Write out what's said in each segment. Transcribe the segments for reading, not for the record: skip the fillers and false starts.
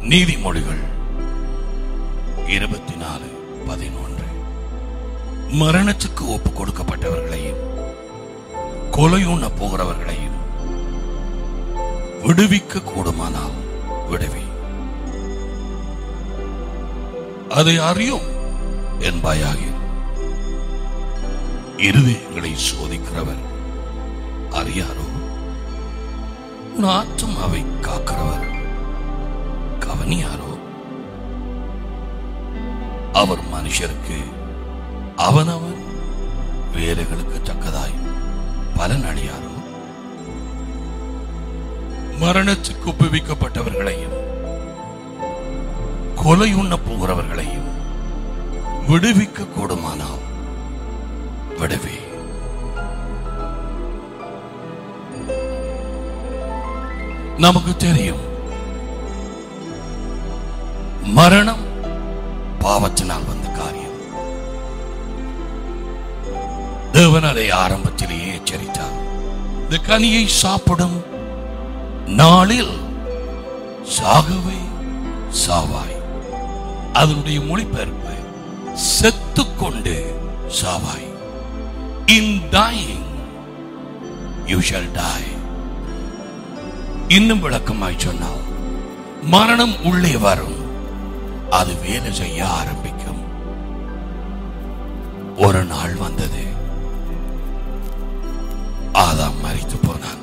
நீதிமொழிகள் 24:11. மரணத்துக்கு ஒப்பு கொடுக்கப்பட்டவர்களையும் கொலையுண்ண போகிறவர்களையும் விடுவிக்க கூடுமானால் விடுவி, அதை அறியும் என்பாயாகில். இருதயங்களை சோதிக்கிறவர் அறியாரோ? உன் ஆத்துமாவை காக்கிறவர் கவனியாரோ? அவர் மனுஷருக்கு அவனவன் வேலைகளுக்கு தக்கதாய் பலன் அளியாரோ? மரணத்துக்கு ஒப்புவிக்கப்பட்டவர்களையும் கொலையுண்ண போகிறவர்களையும் விடுவிக்க கூடுமானால் விடுவி. நமக்கு தெரியும், மரணம் பாவத்தினால் வந்த காரியம். தேவன் அதை ஆரம்பத்திலேயே எச்சரித்தார். இந்த கனியை சாப்பிடும் நாளில் சாகவே சாவாய். அதனுடைய மொழிபெயர்ப்பு செத்துக்கொண்டு சாவாய். In dying you shall die. இன்னும் விளக்கமாய் சொன்னால், மரணம் உள்ளே வரும், அது வேலை செய்ய ஆரம்பிக்கும். ஒரு நாள் வந்தது, ஆதாம் மரித்து போனான்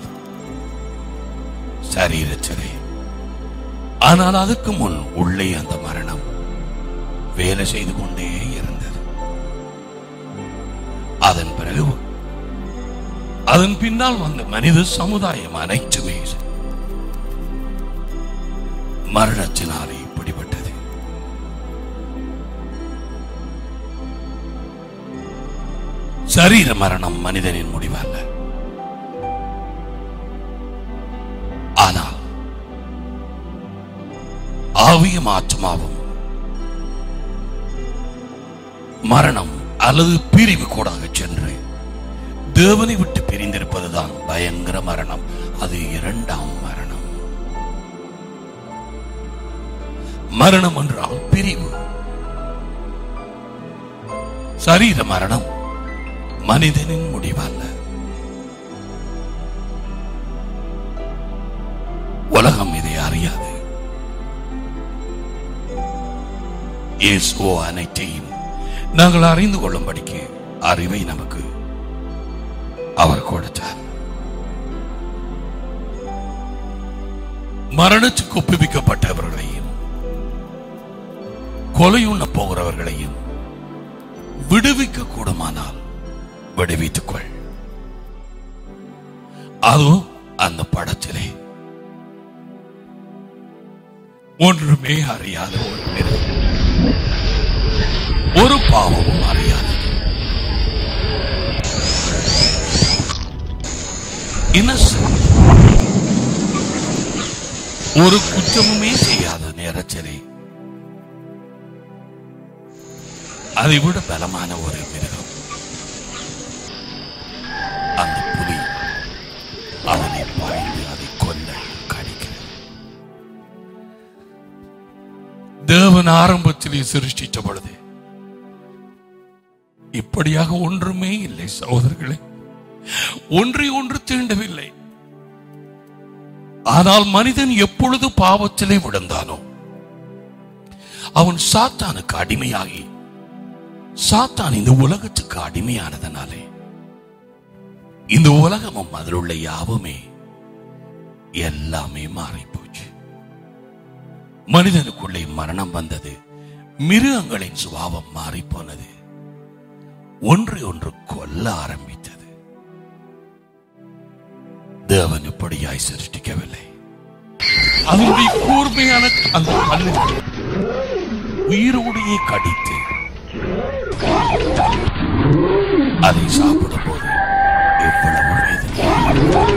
சரீரத்திலே. ஆனால் அதுக்கு முன் உள்ளே அந்த மரணம் வேலை செய்து கொண்டே இருந்தது. அதன் பிறகு அதன் பின்னால் வந்த மனித சமுதாயம் அனைத்துமே மரணத்தினாலே இப்படிப்பட்டது. சரீர மரணம் மனிதனின் முடிவல்ல. ஆனால் ஆவியும் ஆத்மாவும் மரணம் அல்லது பிரிவு கூடாக சென்று தேவனை விட்டு பிரிந்திருப்பதுதான் பயங்கர மரணம். அது இரண்டாம் மரணம். மரணம் என்றால் பிரிவு. சரீர மரணம் மனிதனின் முடிவல்ல. உலகம் இதை அறியாது. இயேசு அனைத்தையும் நாங்கள் அறிந்து கொள்ளும்படிக்கு அறிவை நமக்கு அவர் கொடுத்தார். மரணத்துக்கு ஒப்புவிக்கப்பட்டவர்களையும் கொலையுண்ண போகிறவர்களையும் விடுவிக்க கூடுமானால் விடுவித்துக் கொள். அதோ அந்த படத்திலே ஒன்றுமே அறியாத ஒரு மிருகம், ஒரு பாவமும் அறியாது, ஒரு குற்றமுமே செய்யாத நேரத்திலே அதை விட பலமான ஒரு மிருகம், அந்த புலி அவனை பாய்ந்து அதை கொல்ல கடிக்கிறது. தேவன் ஆரம்பத்திலே சிருஷ்டித்த பொழுது இப்படியாக ஒன்றுமே இல்லை சகோதரர்களே. ஒன்றை ஒன்று தீண்டவில்லை. ஆனால் மனிதன் எப்பொழுது பாவத்திலே விழுந்தானோ அவன் சாத்தானுக்கு அடிமையாகி, சாத்தான் இந்த உலகத்துக்கு அடிமையானதனாலே இந்த உலகமும் அதில் உள்ள யாவுமே எல்லாமே மாறி போச்சு. மனிதனுக்குள்ளே மரணம் வந்தது. மிருகங்களின் சுபாவம் மாறி போனது. ஒன்றை ஒன்று கொல்ல ஆரம்பித்தது. தேவன் இப்படியாய் சிருஷ்டிக்கவில்லை. அதனுடைய கூர்மையான அந்த பல்லுகள் உயிரோடையே கடித்து அதை சாப்பிடும் போது எவ்வளவு வேதனை.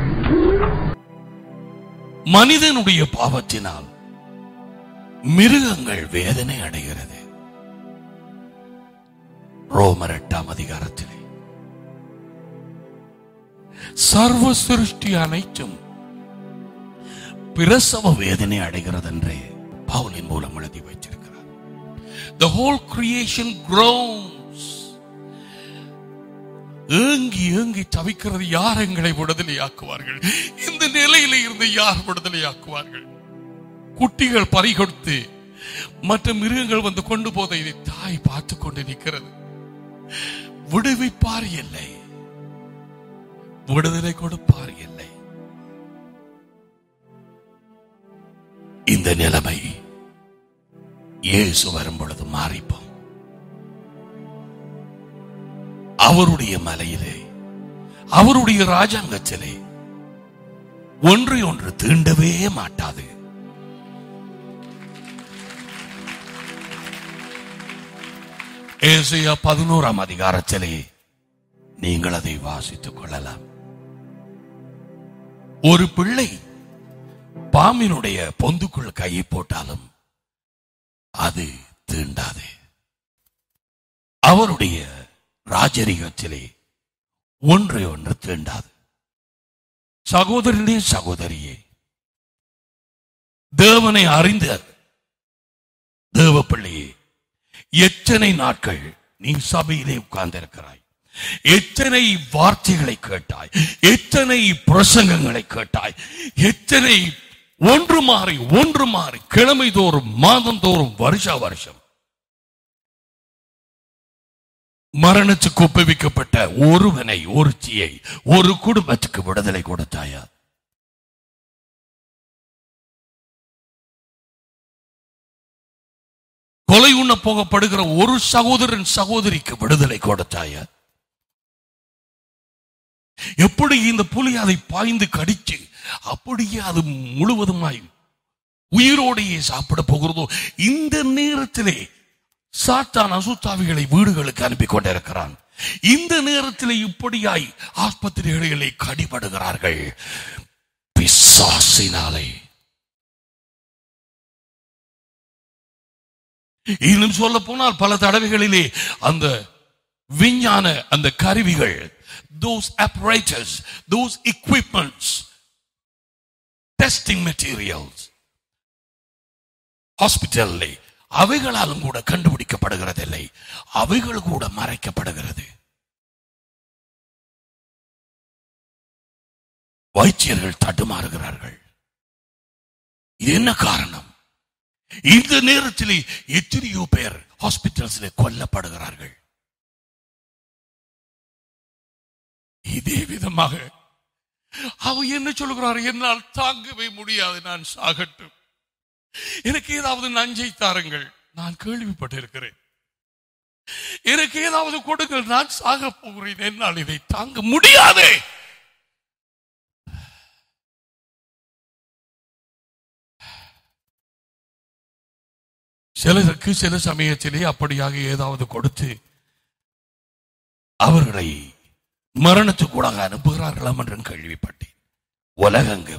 மனிதனுடைய பாவத்தினால் மிருகங்கள் வேதனை அடைகிறது. ரோமர் 8ஆம் அதிகாரத்திலே சர்வ சிருஷ்டி அனைத்தும் பிரசவ வேதனை அடைகிறது என்றே பவுலின் மூலம் எழுதி வைத்திருக்கிறார். The whole creation groans. ஏங்கி ஏங்கி தவிக்கிறது. யார் எங்களை விடுதலையாக்குவார்கள்? இந்த நிலையில இருந்து யார் விடுதலையாக்குவார்கள்? குட்டிகள் பறிகொடுத்து மற்ற மிருகங்கள் வந்து கொண்டு போத இதை தாய் பார்த்து கொண்டு நிற்கிறது. விடுவிப்பார் இல்லை, விடுதலை கொடுப்பார் இல்லை. இந்த நிலைமை இயேசு வரும் பொழுது மாறிப்போம். அவருடைய மலையிலே, அவருடைய ராஜாங்கத்திலே ஒன்றை ஒன்று தீண்டவே மாட்டாது. ஏசாயா 11ஆம் அதிகாரத்திலே நீங்கள் அதை வாசித்துக் கொள்ளலாம். ஒரு பிள்ளை பாம்பினுடைய பொந்துக்குள் கையை போட்டாலும் அது தீண்டாது. அவருடைய ராஜரிகத்திலே ஒன்றை ஒன்று தீண்டாது. சகோதரனே சகோதரியே, தேவனை அறிந்த தேவ பிள்ளையே, எத்தனை நாட்கள் நீ சபையிலே உட்கார்ந்திருக்கிறாய்? எத்தனை வார்த்தைகளை கேட்டாய்? எத்தனை பிரசங்கங்களை கேட்டாய்? எத்தனை ஒன்று மாறி கிழமை தோறும், மாதம் தோறும், வருஷ வருஷம் மரணத்துக்கு ஒப்புவிக்கப்பட்ட ஒருவனை, ஒருத்தியை, ஒரு குடும்பத்துக்கு விடுதலை கொடுத்தாயா? கொலை உண்ண போகப்படுகிற ஒரு சகோதரன், சகோதரிக்கு விடுதலை கொடுத்தாயா? எப்படி இந்த புலி அதை பாய்ந்து கடிச்சு அப்படியே அது முழுவதுமாய் உயிரோடையே சாப்பிட போகிறதோ, இந்த நேரத்திலே சாத்தான் அசுத்தாவிகளை வீடுகளுக்கு அனுப்பி கொண்டிருக்கிறான். இந்த நேரத்தில் இப்படியாய் ஆஸ்பத்திரிகளிலே கடிபடுகிறார்கள் பிசாசினாலே. இன்னும் சொல்ல போனால் பல தடவைகளிலே அந்த விஞ்ஞான அந்த கருவிகள், those apparatus, those equipments, testing materials ஹாஸ்பிட்டல்லே அவைகளாலும் கூட கண்டுபிடிக்கப்படுகிறதில்லை. அவைகள் கூட மறைக்கப்படுகிறது. வைத்தியர்கள் தடுமாறுகிறார்கள். இது என்ன காரணம்? இந்த நேரத்தில் எத்தனையோ பேர் ஹாஸ்பிட்டல்ஸில் கொல்லப்படுகிறார்கள். இதே விதமாக அவர் என்ன சொல்கிறார்? என்னால் தாங்கவே முடியாது, நான் சாகட்டும், எனக்கு ஏதாவது நஞ்சை தாருங்கள், நான் கேள்விப்பட்டிருக்கிறேன், எனக்கு ஏதாவது கொடுங்கள், நான் சாக போகிறேன், என்னால் இதை தாங்க முடியாது. சிலருக்கு சில சமயத்திலே அப்படியாக ஏதாவது கொடுத்து அவர்களை மரணத்துக்கூட அனுப்புகிறார்களாம் என்று கேள்விப்பட்டேன். உலகெங்கும்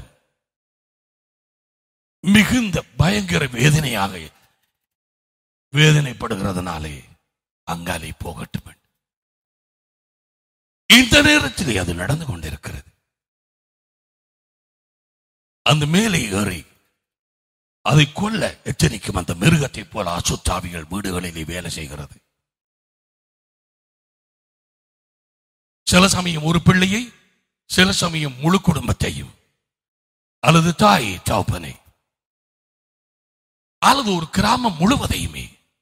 மிகுந்த பயங்கர வேதனைப்படுகிறதுனாலே அங்காலே போகட்டும். இந்த நேரத்திலே அது நடந்து கொண்டிருக்கிறது. அந்த மேலே ஏறி அதை கொல்ல எச்சரிக்கும் அந்த மிருகத்தை போல அசுத்தாவிகள் வீடுகளிலே வேலை செய்கிறது. சில சமயம் ஒரு பிள்ளையை, சில சமயம் முழு குடும்பத்தையும், அல்லது தாய் தகப்பனை, அல்லது ஒரு கிராமம் முழுவதையுமே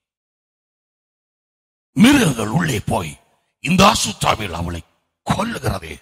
மிருகங்கள் உள்ளே போய் இந்த அசுத்தாவிகள் அவளை கொல்லுகிறதே.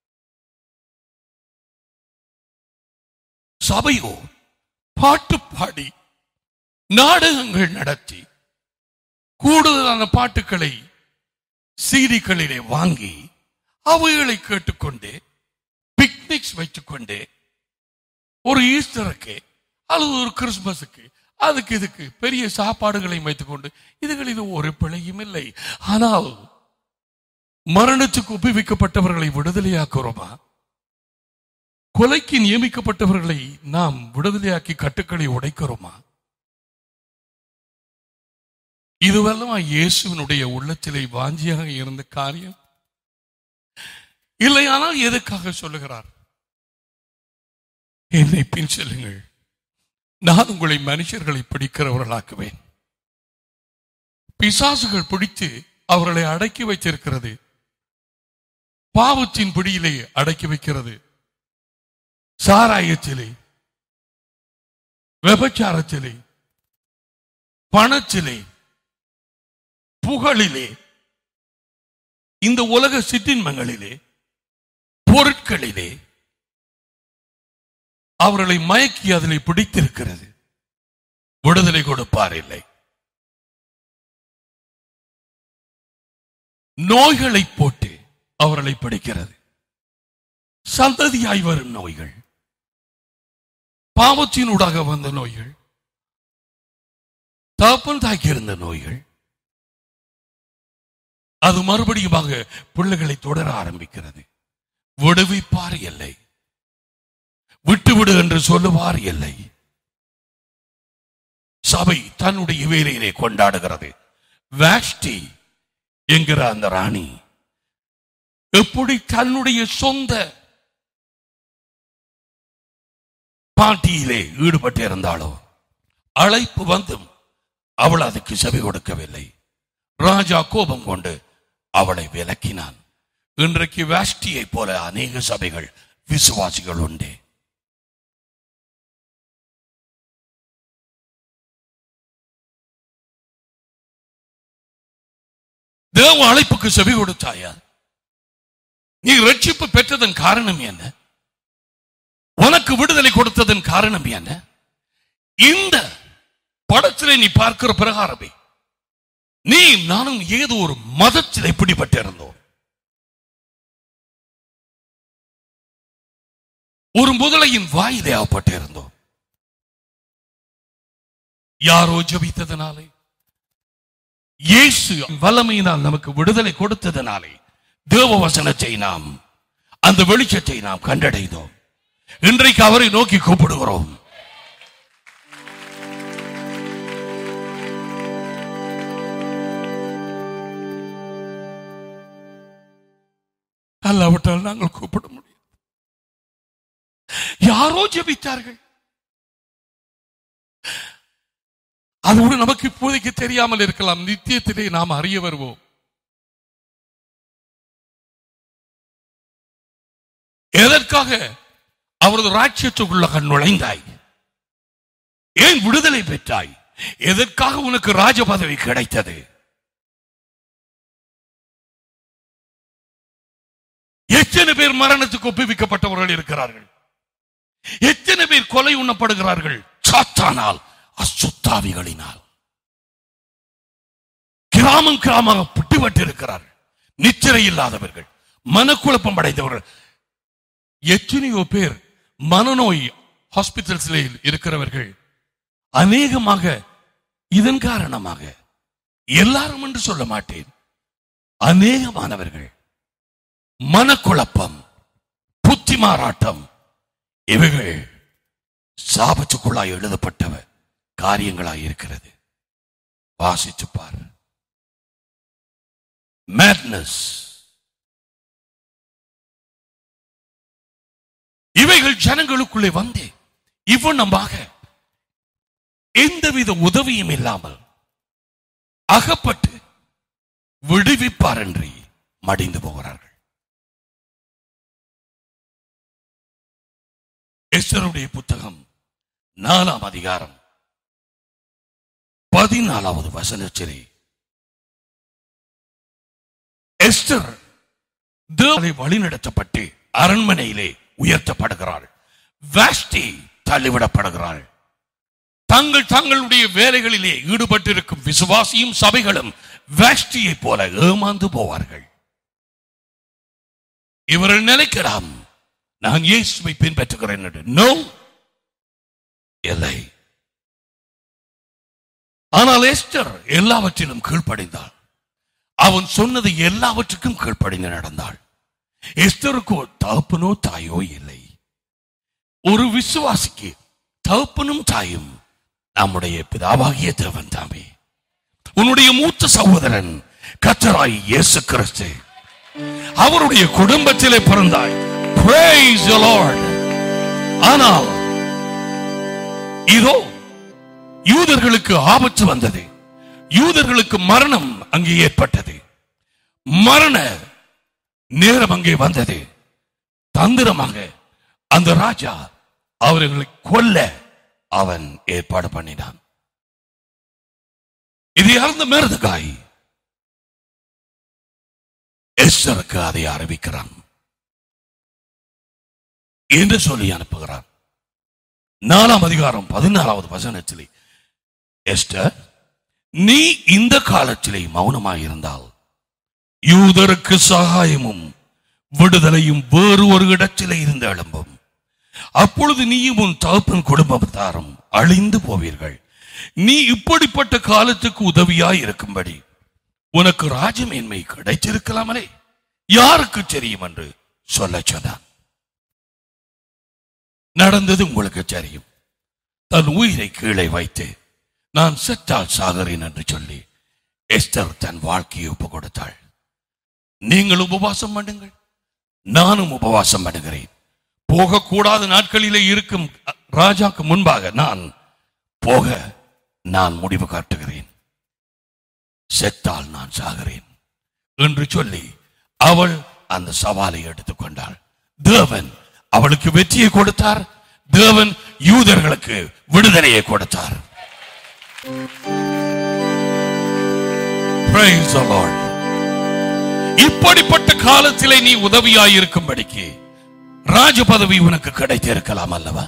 சபையோ பாட்டு பாடி நாடகங்கள் நடத்தி கூடுதலான பாட்டுக்களை சீடிகளிலே வாங்கி அவைகளை கேட்டுக்கொண்டு பிக்னிக்ஸ் வைத்துக் கொண்டு ஒரு ஈஸ்டருக்கு அல்லது ஒரு கிறிஸ்துமஸுக்கு அதுக்கு இதுக்கு பெரிய சாப்பாடுகளையும் வைத்துக் கொண்டு இதுகளில் ஒரு பிழையும் இல்லை. ஆனால் மரணத்துக்கு ஒப்புவிக்கப்பட்டவர்களை விடுதலையாக்குறோமா? கொலைக்கு நியமிக்கப்பட்டவர்களை நாம் விடுதலையாக்கி கட்டுக்களை உடைக்கிறோமா? இதுவெல்லாம் இயேசுவினுடைய உள்ளத்திலே வாஞ்சியாக இருந்த காரியம் இல்லையானால் எதுக்காக சொல்லுகிறார்? என்னை பின் செல்லுங்கள், நான் உங்களை மனுஷர்களை பிடிக்கிறவர்களாக்குவேன். பிசாசுகள் பிடித்து அவர்களை அடக்கி வைத்திருக்கிறது. பாவத்தின் பிடியிலே அடக்கி வைக்கிறது. சாராயத்திலே, விபச்சாரத்திலே, பணத்திலே, புகழிலே, இந்த உலக சிற்றின்பங்களிலே, பொருட்களிலே அவர்களை மயக்கி அதிலே பிடித்திருக்கிறது. விடுதலை கொடுப்பார் இல்லை. நோய்களை போட்டு அவர்களை பிடிக்கிறது. சந்ததியாய் வரும் நோய்கள், பாவத்தினூடாக வந்த நோய்கள், தகப்பன் தாக்கி இருந்த நோய்கள், அது மறுபடியும் பிள்ளைகளை தொடர ஆரம்பிக்கிறது. விடுவிப்பார் இல்லை, விட்டுவிடு என்று சொல்லுவார் இல்லை. சபை தன்னுடைய வேலையிலே கொண்டாடுகிறது. வாஷ்டி என்கிற அந்த ராணி எப்படி தன்னுடைய சொந்த பார்ட்டியிலே ஈடுபட்டு இருந்தாளோ, அழைப்பு வந்தும் அவள் அதுக்கு செவி கொடுக்கவில்லை. ராஜா கோபம் கொண்டு அவளை விலக்கினான். இன்றைக்கு வாஷ்டியை போல அநேக சபைகள், விசுவாசிகள் உண்டு. தேவ அழைப்புக்கு செவி கொடுத்தாயா? நீ ரட்சிப்பு பெற்றதன் காரணம் என்ன? உனக்கு விடுதலை கொடுத்ததன் காரணம் என்ன? இந்த படத்திலே நீ பார்க்கிற பிரகாரமே நீ நானும் ஏதோ ஒரு மதத்திலே பிடிபட்டிருந்தோம். ஒரு முதலையின் வாயிலே ஆகப்பட்டிருந்தோம். யாரோ ஜெபித்ததனாலே, இயேசு வல்லமையினால் நமக்கு விடுதலை கொடுத்ததனாலே தேவ வசனத்தை நாம், அந்த வெளிச்சத்தை நாம் கண்டடைந்தோம். இன்றைக்கு அவரை நோக்கி கூப்பிடுகிறோம். அல்லாவிட்டால் நாங்கள் கூப்பிட முடியும். யாரோ ஜெபித்தார்கள், அதோடு நமக்கு இப்போதைக்கு தெரியாமல் இருக்கலாம். நித்தியத்திலே நாம் அறிய வருவோம். எதற்காக அவரது ராஜ்யத்துக்குள்ள நுழைந்தாய்? ஏன் விடுதலை பெற்றாய்? எதற்காக உனக்கு ராஜ பதவி கிடைத்தது? எத்தனை பேர் மரணத்துக்கு ஒப்புவிக்கப்பட்டவர்கள் இருக்கிறார்கள்? எத்தனை பேர் கொலை உண்ணப்படுகிறார்கள்? சாத்தானால், அசுத்தாவிகளினால். கிராமம் கிராமமாக பிடிபட்டு இருக்கிறார்கள். நிச்சரை இல்லாதவர்கள், மனக்குழப்பம் அடைந்தவர்கள். எத்தனையோ பேர் மனநோய் ஹாஸ்பிட்டல்ஸில் இருக்கிறவர்கள். அநேகமாக இதன் காரணமாக, எல்லாரும் என்று சொல்ல மாட்டேன், அநேகமானவர்கள் மனக்குழப்பம், புத்தி மாறாட்டம், இவைகள் சாபத்துக்குள்ளாய் எழுதப்பட்டவ காரியங்களாய் இருக்கிறது. வாசித்து பார். மேட்னஸ், இவைகள் ஜனங்களுக்குள்ளே வந்து இவ்வளமாக எந்தவித உதவியும் இல்லாமல் அகப்பட்டு விடுவிப்பார் என்று மடிந்து போகிறார்கள். எஸ்தருடைய புத்தகம் 4ஆம் அதிகாரம் 14வது வசனத்திலே எஸ்தர் தேவனை வழிநடத்தப்பட்டு அரண்மனையிலே உயர்த்தப்படுகிறாள். வாஷ்டி தள்ளிவிடப்படுகிறாள். தங்களுடைய வேலைகளிலே ஈடுபட்டிருக்கும் விசுவாசியும் சபைகளும் வாஷ்டியை போல ஏமாந்து போவார்கள். இவர்கள் நினைக்கலாம், நான் இயேசுவை பின்பற்றுகிறேன் என்று. நோ, இல்லை. ஆனால் எஸ்தர் எல்லாவற்றிலும் கீழ்ப்படிந்தாள். அவன் சொன்னது எல்லாவற்றுக்கும் கீழ்ப்படிந்து நடந்தாள். எஸ்தருக்கு தகப்பனோ தாயோ இல்லை. ஒரு விசுவாசிக்கு தகப்பனும் தாயும் நம்முடைய பிதாவாகிய தேவன் தாமே. உன்னுடைய மூத்த சகோதரன் கர்த்தராய் இயேசு கிறிஸ்து, அவருடைய குடும்பத்திலே பிறந்தாய். Praise the Lord. ஆனால் இதோ யூதர்களுக்கு ஆபத்து வந்தது. யூதர்களுக்கு மரணம் அங்கே ஏற்பட்டது. மரண நேரம் அங்கே வந்தது. தந்திரமாக அந்த ராஜா அவர்களை கொல்ல அவன் ஏற்பாடு பண்ணினான். இது அறிந்த மெர்தெகாய் எஸ்தருக்கு அதை அறிவிக்கிறான் என்று சொல்லி அனுப்புகிறான். 4ஆம் அதிகாரம் 14வது வசனத்திலே, எஸ்தர், நீ இந்த காலத்திலே மௌனமாயிருந்தால் யூதருக்கு சகாயமும் விடுதலையும் வேறு ஒரு இடத்திலே இருந்து எழும்பும். அப்பொழுது நீயும் உன் தகப்பன் குடும்பத்தாரும் அழிந்து போவீர்கள். நீ இப்படிப்பட்ட காலத்துக்கு உதவியாய் இருக்கும்படி உனக்கு ராஜமேன்மை கிடைச்சிருக்கலாமலே, யாருக்கு தெரியும் என்று சொல்ல சொன்னான். நடந்தது உங்களுக்கு தெரியும். தன் உயிரை கீழே வைத்து நான் செத்தால் சாகிறேன் என்று சொல்லி எஸ்தர் தன் வாழ்க்கையை ஒப்பு கொடுத்தாள். நீங்கள் உபவாசம் பண்ணுங்கள், நானும் உபவாசம் பண்ணுகிறேன். போகக்கூடாத நாட்களிலே இருக்கும் ராஜாக்கு முன்பாக நான் முடிவு காட்டுகிறேன். செத்தால் நான் சாகிறேன் என்று சொல்லி அவள் அந்த சவாலை எடுத்துக்கொண்டாள். தேவன் அவளுக்கு வெற்றியை கொடுத்தார். தேவன் யூதர்களுக்கு விடுதலையை கொடுத்தார். Praise the Lord. இப்படிப்பட்ட காலத்திலே நீ உதவியாயிருக்கும்படிக்கு ராஜ பதவி உனக்கு கிடைத்திருக்கலாம் அல்லவா?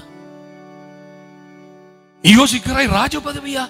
யோசிக்கிறாய், ராஜ பதவியா?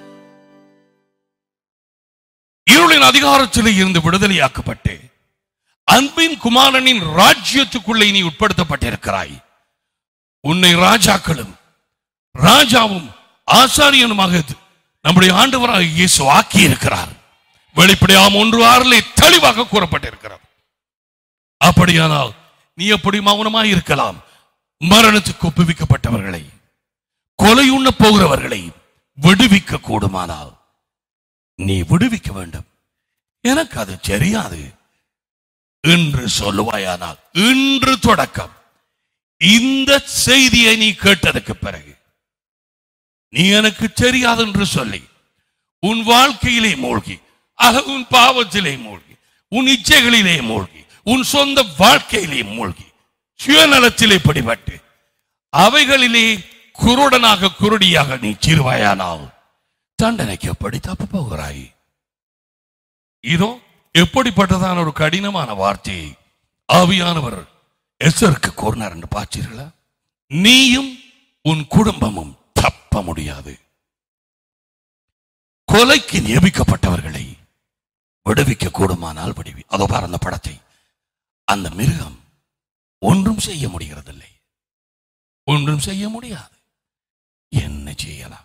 இருளின் அதிகாரத்திலே இருந்து விடுதலையாக்கப்பட்டு அன்பின் குமாரனின் ராஜ்யத்துக்குள்ளே நீ உட்படுத்தப்பட்டிருக்கிறாய். உன்னை ராஜாவும் ஆசாரியனுமாக நம்முடைய ஆண்டவராக இயேசு ஆக்கி இருக்கிறார். வெளிப்படையாம் 1:6 தெளிவாக கூறப்பட்டிருக்கிறார். அப்படியானால் நீ எப்படி மௌனமாய் இருக்கலாம்? மரணத்துக்கு ஒப்புவிக்கப்பட்டவர்களை, கொலையுண்ண போகிறவர்களை விடுவிக்க கூடுமானால் நீ விடுவிக்க வேண்டும். எனக்கு அது தெரியாது என்று சொல்லுவாயானால், இன்று தொடக்கம் இந்த செய்தியை நீ கேட்டதுக்கு பிறகு நீ எனக்கு தெரியாது என்று சொல்லி உன் வாழ்க்கையிலே மூழ்கி, உன் பாவத்திலே மூழ்கி, உன் இச்சைகளிலே மூழ்கி, உன் சொந்த வாழ்க்கையிலே மூழ்கி, சுயநலத்திலே பிடிபட்டு அவைகளிலே குருடியாக நீ சிறுவாயானால் தண்டனைக்கு எப்படி தப்பு போகிறாய்? இதோ எப்படிப்பட்டதான ஒரு கடினமான வார்த்தையை ஆவியானவர் எஸ்தருக்கு கூறினார் என்று பார்த்தீர்களா? நீயும் உன் குடும்பமும் தப்ப முடியாது. கொலைக்கு நியமிக்கப்பட்டவர்களை விடுவிக்க கூடுமானால் விடுவி. அதோ பார் அந்த படத்தை. அந்த மிருகம் ஒன்றும் செய்ய முடிகிறதில்லை, ஒன்றும் செய்ய முடியாது. என்ன செய்யலாம்?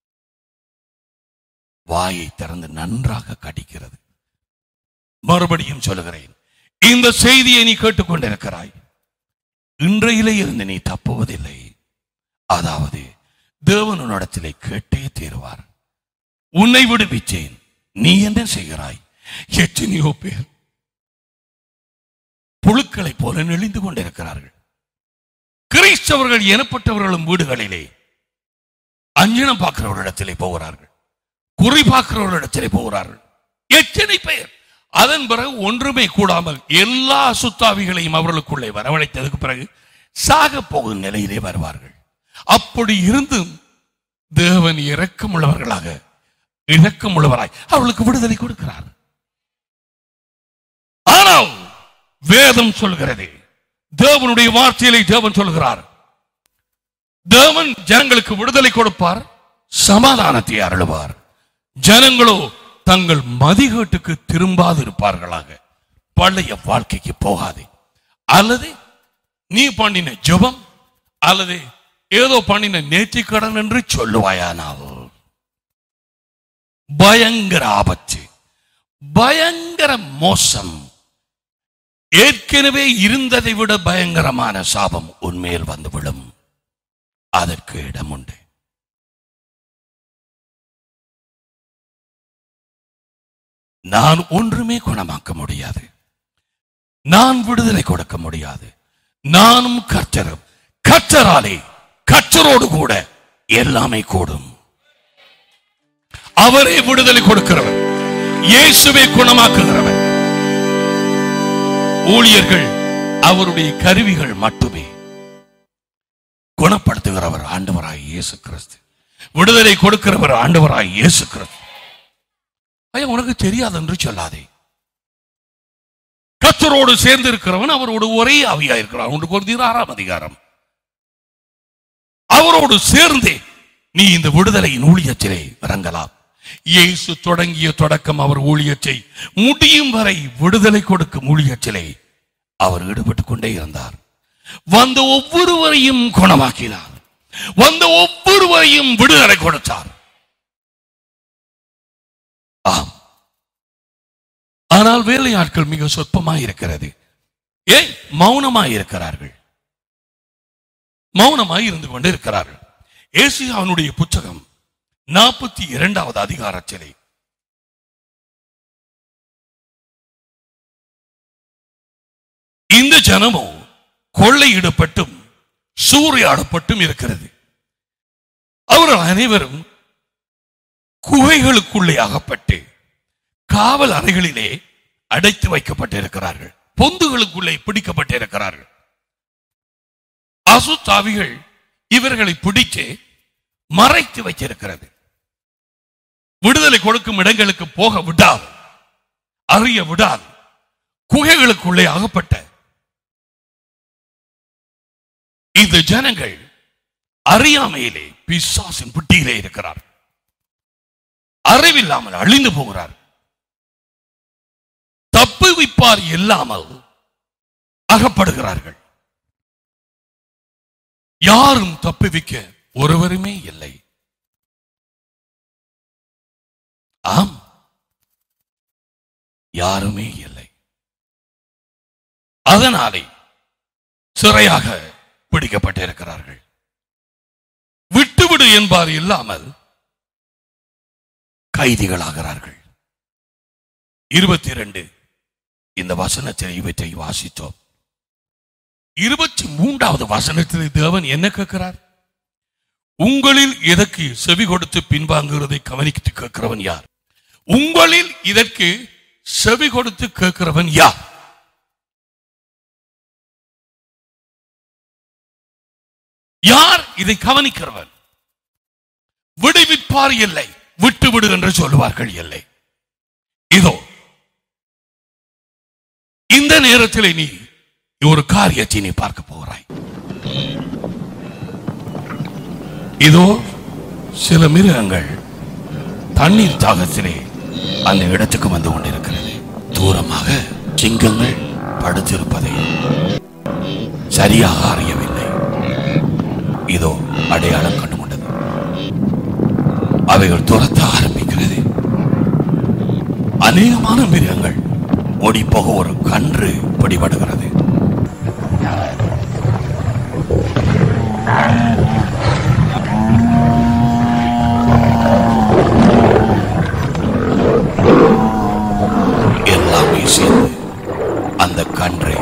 வாயை திறந்து நன்றாக கடிக்கிறது. மறுபடியும் சொல்லுகிறேன், இந்த செய்தியை நீ கேட்டுக்கொண்டிருக்கிறாய். இன்றையிலே இருந்து நீ தப்புவதில்லை. அதாவது தேவனிடத்திலே கேட்டே தீருவார். உன்னை விடுவிச்சேன், நீ என்ன செய்கிறாய்? எத்தனையோ பேர் புழுக்களை போல நெளிந்து கொண்டிருக்கிறார்கள். கிறிஸ்தவர்கள் எனப்பட்டவர்களும் வீடுகளிலே அஞ்சனம் பார்க்கிறவர்களிடத்திலே போகிறார்கள், குறி பார்க்கிறவர்களிடத்திலே போகிறார்கள். எத்தனை பேர் அதன் பிறகு ஒன்றுமே கூடாமல் எல்லா அசுத்தாவிகளையும் அவர்களுக்குள்ளே வரவழைத்ததுக்கு பிறகு சாக போகும் நிலையிலே வருவார்கள். அப்படி இருந்தும் தேவன் இரக்கமுள்ளவராய் அவர்களுக்கு விடுதலை கொடுக்கிறார். ஆனால் வேதம் சொல்கிறது, தேவனுடைய வார்த்தையிலே தேவன் சொல்கிறார், தேவன் ஜனங்களுக்கு விடுதலை கொடுப்பார், சமாதானத்தை அருளுவார். ஜனங்களோ தங்கள் மதிகேட்டுக்கு திரும்பாது இருப்பார்களாக. பழைய வாழ்க்கைக்கு போகாது. அல்லது நீ பண்ணின ஜெபம் அல்லது ஏதோ பண்ணின நேர்த்திக்கடன் என்று சொல்லுவாயானால் பயங்கர ஆபத்து, பயங்கர மோசம், ஏற்கனவே இருந்ததை விட பயங்கரமான சாபம் உன்மேல் வந்து விடும். அதற்கு இடம் உண்டு. நான் ஒன்றுமே குணமாக்க முடியாது, நான் விடுதலை கொடுக்க முடியாது. நானும் கர்த்தராலே கர்த்தரோடு கூட எல்லாமே கூடும். அவரே விடுதலை கொடுக்கிறவர், இயேசுவே குணமாக்குகிறவர். ஊழியர்கள் அவருடைய கருவிகள் மட்டுமே. குணப்படுத்துகிறவர் ஆண்டவராய் இயேசு கிறிஸ்து, விடுதலை கொடுக்கிறவர் ஆண்டவராய் இயேசு கிறிஸ்து. ஐயா, உனக்கு தெரியாது என்று சொல்லாதே. கர்த்தரோடு சேர்ந்து இருக்கிறவன் அவரோடு ஒரே ஆவியா இருக்கிறான். 1 கொரிந்தியர் 6ஆம் அதிகாரம். அவரோடு சேர்ந்தே நீ இந்த விடுதலையின் ஊழியத்திலே இறங்கலாம். இயேசு தொடங்கிய தொடக்கம் அவர் ஊழியத்தை முடியும் வரை விடுதலை கொடுக்கும் ஊழியத்திலே அவர் ஈடுபட்டுக் கொண்டே இருந்தார். வந்த ஒவ்வொருவரையும் குணமாக்கினார், வந்த ஒவ்வொருவரையும் விடுதலை கொடுத்தார். ஆம், ஆனால் வேலையாட்கள் மிக சொற்பமாய் இருக்கிறது. ஏன் மௌனமாய் இருக்கிறார்கள்? மௌனமாய் இருந்து கொண்டு இருக்கிறார்கள். ஏசாயாவினுடைய புத்தகம் 42வது அதிகாரத்திலே இந்த ஜனமோ கொள்ளையிடப்பட்டும் சூறையாடப்பட்டும் இருக்கிறது. அவர்கள் அனைவரும் குகைகளுக்குள்ளே அகப்பட்டு காவல் அறைகளிலே அடைத்து வைக்கப்பட்டிருக்கிறார்கள், பொந்துகளுக்குள்ளே பிடிக்கப்பட்டிருக்கிறார்கள். அசுத்தாவிகள் இவர்களை பிடித்து மறைத்து வைத்திருக்கிறது. விடுதலை கொடுக்கும் இடங்களுக்கு போக விடாது, அறிய விடாது. குகைகளுக்குள்ளே அகப்பட்ட இந்த ஜனங்கள் அறியாமையிலே பிசாசின் புட்டியிலே இருக்கிறார். அறிவில்லாமல் அழிந்து போகிறார். தப்புவிப்பார் இல்லாமல் அகப்படுகிறார்கள். யாரும் தப்புவிக்க ஒருவருமே இல்லை. ஆம், யாருமே இல்லை. அதனாலே சிறையாக பிடிக்கப்பட்டிருக்கிறார்கள். விட்டுவிடு என்பார் இல்லாமல் கைதிகளாகிறார்கள். 22 இந்த வசனத்தில் இவற்றை வாசித்தோம். 23வது வசனத்தில் தேவன் என்ன கேட்கிறார்? உங்களில் இதற்கு செவி கொடுத்து பின்வாங்குவதை கவனித்து கேட்கிறவன் யார்? உங்களில் இதற்கு செவி கொடுத்து கேட்கிறவன் யார்? யார் இதை கவனிக்கிறவன்? விடுவிப்பார் இல்லை, விட்டு விடு என்று சொல்லுவார்கள் இல்லை. இதோ இந்த நேரத்தில் நீ ஒரு காரியத்தை நீ பார்க்க போகிறாய். இதோ சில மிருகங்கள் தண்ணீர் தாகத்திலே அந்த இடத்துக்கு வந்து கொண்டிருக்கிறது. தூரமாக சிங்கங்கள் படுத்திருப்பதை சரியாக அறியவில்லை. இதோ அடையாளம் கண்டுகொண்டது. அவைகள் துரத்த ஆரம்பிக்கிறது. அநேகமான மிருகங்கள் ஓடி போக ஒரு கன்று பிடிபடுகிறது. எல்லாமே சேர்ந்து அந்த கன்றை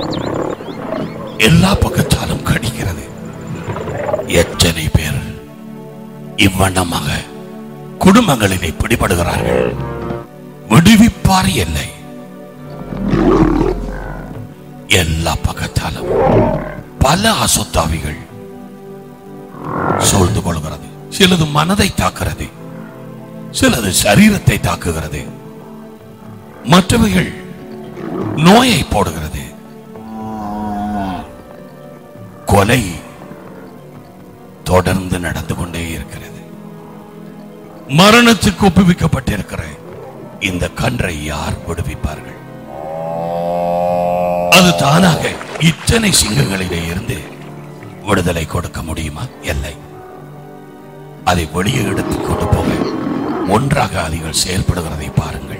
எல்லா பக்கத்தாலும் கடிக்கிறது. எத்தனை பேர் இவ்வண்ணமாக குடும்பங்களிலே பிடிபடுகிறார்கள்? விடுவிப்பார் இல்லை. எல்லா பக்கத்தாலும் பல அசுத்தாவிகள் சூழ்ந்து கொள்கிறது. சிலது மனதை தாக்குகிறது, சிலது சரீரத்தை தாக்குகிறது, மற்றவைகள் நோயை போடுகிறது. கொலை தொடர்ந்து நடந்து கொண்டே இருக்கிறது. மரணத்துக்கு ஒப்புவிக்கப்பட்டிருக்கிற இந்த கன்றை யார் விடுவிப்பார்கள்? அது தானாக இத்தனை சிங்கங்களிலே இருந்து விடுதலை கொடுக்க முடியுமா? இல்லை. அதை வெளியே எடுத்துக் கொண்டு போக ஒன்றாக அதிகள் செயல்படுகிறதை பாருங்கள்.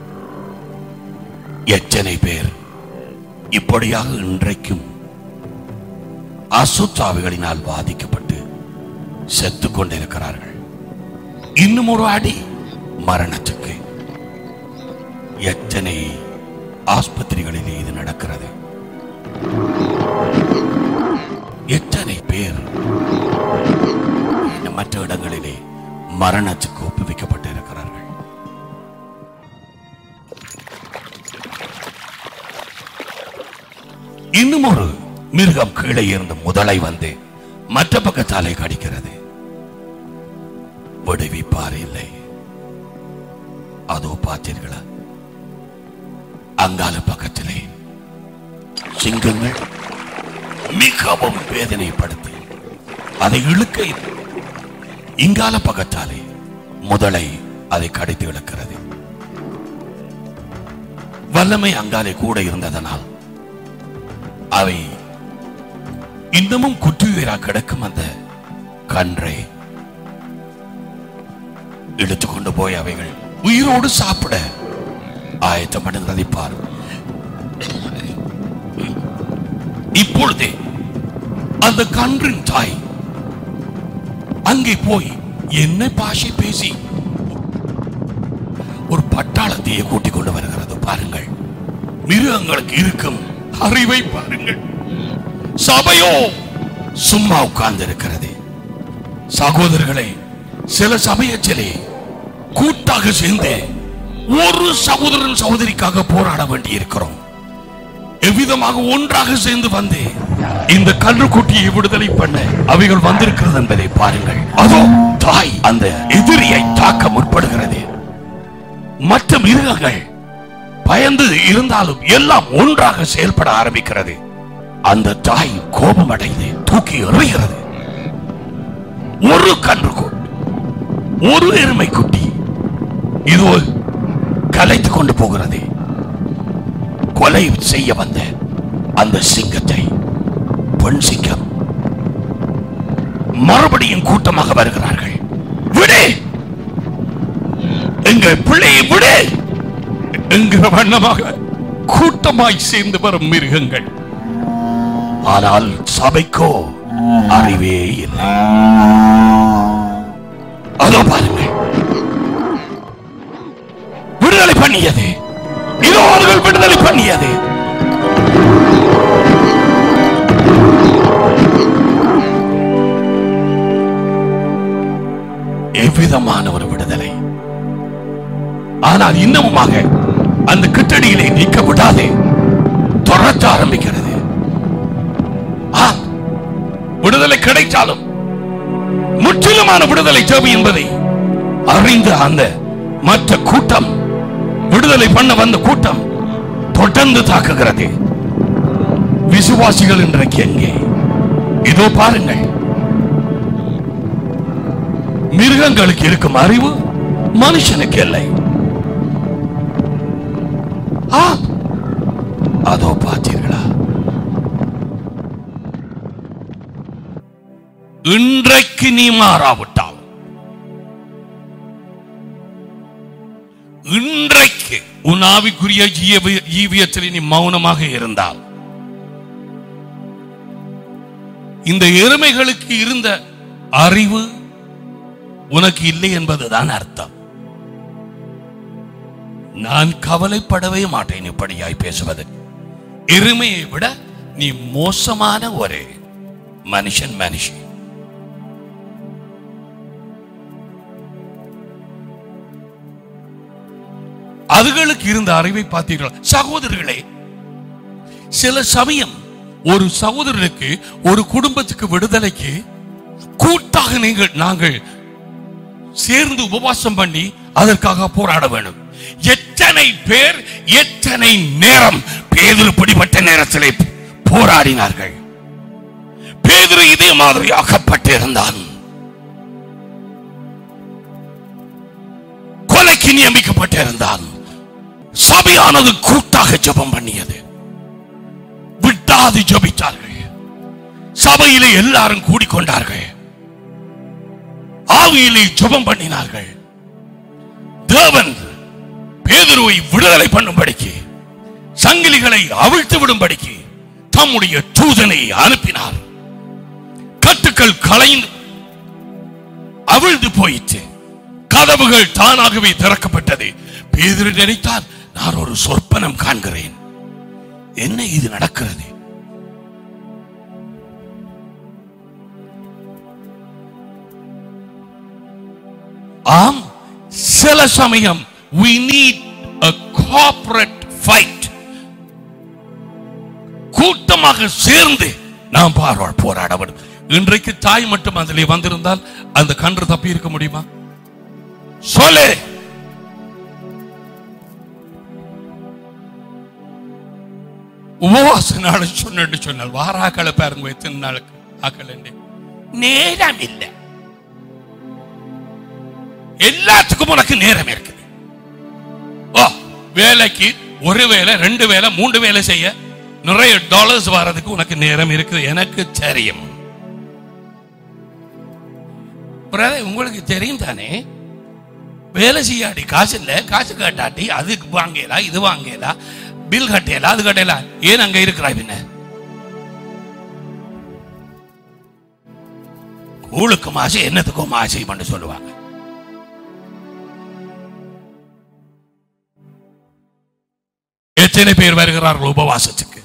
எத்தனை பேர் இப்படியாக இன்றைக்கும் அசுத்தாவிகளினால் பாதிக்கப்பட்டு செத்துக் கொண்டிருக்கிறார்கள். இன்னும் ஒரு அடி மரணத்துக்கு. எத்தனை ஆஸ்பத்திரிகளிலே இது நடக்கிறது. எத்தனை பேர் மற்ற இடங்களிலே மரணத்துக்கு ஒப்புவிக்கப்பட்டிருக்கிறார்கள். இன்னும் ஒரு மிருகம் கீழே இருந்து முதலை வந்து மற்ற பக்கத்தாலே கடிக்கிறது. விடுவிப்பார் இல்லை. அதோ பார்த்தீர்களா, அங்கால பக்கத்திலே சிங்கங்கள் மிகவும் வேதனைப்படுத்தி அதை இழுக்க இங்கால பக்கத்தாலே முதலை அதை கடித்து இழுக்கிறது. வல்லமை அங்காலே கூட இருந்ததனால் அவை இன்னமும் குற்றுயிராக கிடக்கும் அந்த கன்றை இழுத்துக்கொண்டு போய் அவைகள் உயிரோடு சாப்பிட ஆயத்தப்படுகிறதை பார். இப்பொழுதே அந்த கன்றின் தாய் அங்கே போய் என்ன பாஷை பேசி ஒரு பட்டாளத்தையே கூட்டிக் கொண்டு வருகிறது. பாருங்கள், மிருகங்களுக்கு இருக்கும் அறிவை பாருங்கள். சபையோ சும்மா உட்கார்ந்து இருக்கிறது. சகோதரர்களே, சில சமயத்திலே கூட்டாக சேர்ந்து ஒரு சகோதரன் சகோதரிக்காக போராட வேண்டி இருக்கிறோம். எவ்விதமாக ஒன்றாக சேர்ந்து வந்து இந்த கன்றுக்குட்டியை விடுதலை பண்ண அவைகள் வந்திருக்கிறது என்பதை பாருங்கள். அதோ தாய் அந்த எதிரியை தாக்க முற்படுகிறது. மற்ற மிருகங்கள் பயந்து இருந்தாலும் எல்லாம் ஒன்றாக செயல்பட ஆரம்பிக்கிறது. அந்த தாய் கோபம் அடைந்து தூக்கி எறிகிறது. ஒரு கன்றுக்குட்டி, ஒரு எருமை குட்டி இதோ கலைத்துக் கொண்டு போகிறது. கொலை செய்ய வந்த அந்த சிங்கத்தை பெண் சிங்கம் மறுபடியும் கூட்டமாக வருகிறார்கள். விடு, எங்கள் பிள்ளையை விடு என்கிற வண்ணமாக கூட்டமாய் சேர்ந்து வரும் மிருகங்கள். ஆனால் சபைக்கோ அறிவே இல்லை. அதோ பாருங்கள், விடுதலை பண்ணியது. இதோ அவர்கள் விடுதலை பண்ணியது. எவ்விதமான ஒரு விடுதலை. ஆனால் இன்னமுமாக அந்த கிட்டடியிலே நீக்க விடாதே துரத்த ஆரம்பிக்கிறது. விடுதலை கிடைத்தாலும் முற்றிலுமான விடுதலை தேவை என்பதை அறிந்த அந்த மற்ற கூட்டம், விடுதலை பண்ண வந்த கூட்டம் தொடர்ந்து தாக்குகிறது. விசுவாசிகள் இன்றைக்கு எங்கே? இதோ பாருங்கள், மிருகங்களுக்கு இருக்கும் அறிவு மனுஷனுக்கு இல்லை. அதோ பார்த்தீர்களா, இன்றைக்கு நீ மாறாவிட்டால், இன்றைக்கு உன் ஆவிக்குரிய ஜீவியத்தில் நீ மௌனமாக இருந்தால், இந்த எருமைகளுக்கு இருந்த அறிவு உனக்கு இல்லை என்பதுதான் அர்த்தம். நான் கவலைப்படவே மாட்டேன் இப்படியாய் பேசுவது. எருமையை விட நீ மோசமான ஒரு மனுஷி. அதுகளுக்கு இருந்த அறிவை பார்த்தீர்கள் சகோதரர்களே. சில சமயம் ஒரு சகோதரனுக்கு, ஒரு குடும்பத்துக்கு விடுதலைக்கு கூட்டாக நாங்கள் சேர்ந்து உபவாசம் பண்ணி அதற்காக போராட வேண்டும். எத்தனை பேர், எத்தனை நேரம் பேதுரு பிடிபட்ட நேரத்திலே போராடினார்கள். பேதுரு இதே மாதிரி ஆக்கப்பட்டு இருந்தான். கொலைக்கு நியமிக்கப்பட்டிருந்தான். சபையானது கூட்டாக ஜெபம் பண்ணியது. விட்டாது ஜெபித்தார்கள். சபையிலே எல்லாரும் கூடிக்கொண்டார்கள். ஆவியிலே ஜெபம் பண்ணினார்கள். தேவன் பேதுருவை விடுதலை பண்ணும்படிக்கு, சங்கிலிகளை அவிழ்த்து விடும்படிக்கு தம்முடைய தூதனை அனுப்பினார். கட்டுக்கள் களைந்து அவிழ்ந்து போயிற்று. கதவுகள் தானாகவே திறக்கப்பட்டது. பேதுரு நினைத்தார், நான் ஒரு சொற்பனம் காண்கிறேன். என்ன இது நடக்கிறது? ஆம், சில சமயம் we need a corporate fight. கூட்டம் குடும்பமாக சேர்ந்து நாம் போராட வேண்டும். இன்றைக்கு தாய் மட்டும் அதிலே வந்திருந்தால் அந்த கன்று தப்பி இருக்க முடியுமா? சொல்லு. உபவாச நாள் சொன்னால் வாராக்களை பாருங்க, எத்தனை நாளுக்கு ஆக்கள் நேரம் இல்லை. எல்லாத்துக்கும் உனக்கு நேரம் இருக்குது. வேலைக்கு ஒரு வேலை, 2 வேலை, 3 வேலை செய்ய நிறைய டாலர்ஸ் வர்றதுக்கு உனக்கு நேரம் இருக்குது. எனக்கு தெரியும். உங்களுக்கு தெரியும் தானே, வேலை செய்யாடி காசு இல்ல, காசு கட்டாட்டி அதுக்கு வாங்கலாம், இது வாங்கலாம், பில் கட்டலாம், அது கட்டலாம். ஏன் அங்க இருக்கிறாய்? பின்ன கூழுக்கும் ஆசை, என்னத்துக்கும் ஆசை பண்ண சொல்லுவாங்க. எத்தனை பேர் வருகிறார்கள் உபவாசத்துக்கு?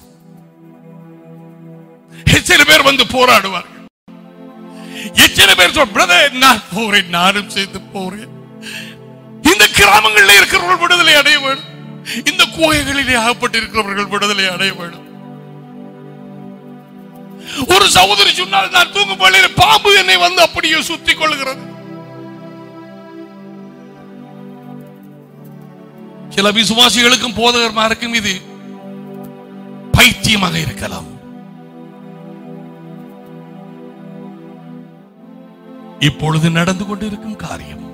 எத்தனை பேர் வந்து போராடுவார்கள்? எத்தனை பேர் பிரதர் நான் போறேன், நானும் சேர்ந்து போறேன். இந்த கிராமங்களில் இருக்கிறவர்கள் விடுதலை அடைய வேண்டும். இந்த கோயில்களிலே ஆகப்பட்டு இருக்கிறவர்கள் விடுதலை அடைய வேண்டும். ஒரு சகோதரி சொன்னால், நான் தூங்கும் வேளையில் பாம்பு என்னை வந்து அப்படியே சுத்தி கொள்ளுகிறது. சில விசுவாசிகளுக்கும் போதகர்மாருக்கும் இது பைத்தியமாக இருக்கலாம். இப்பொழுது நடந்து கொண்டிருக்கும் காரியம்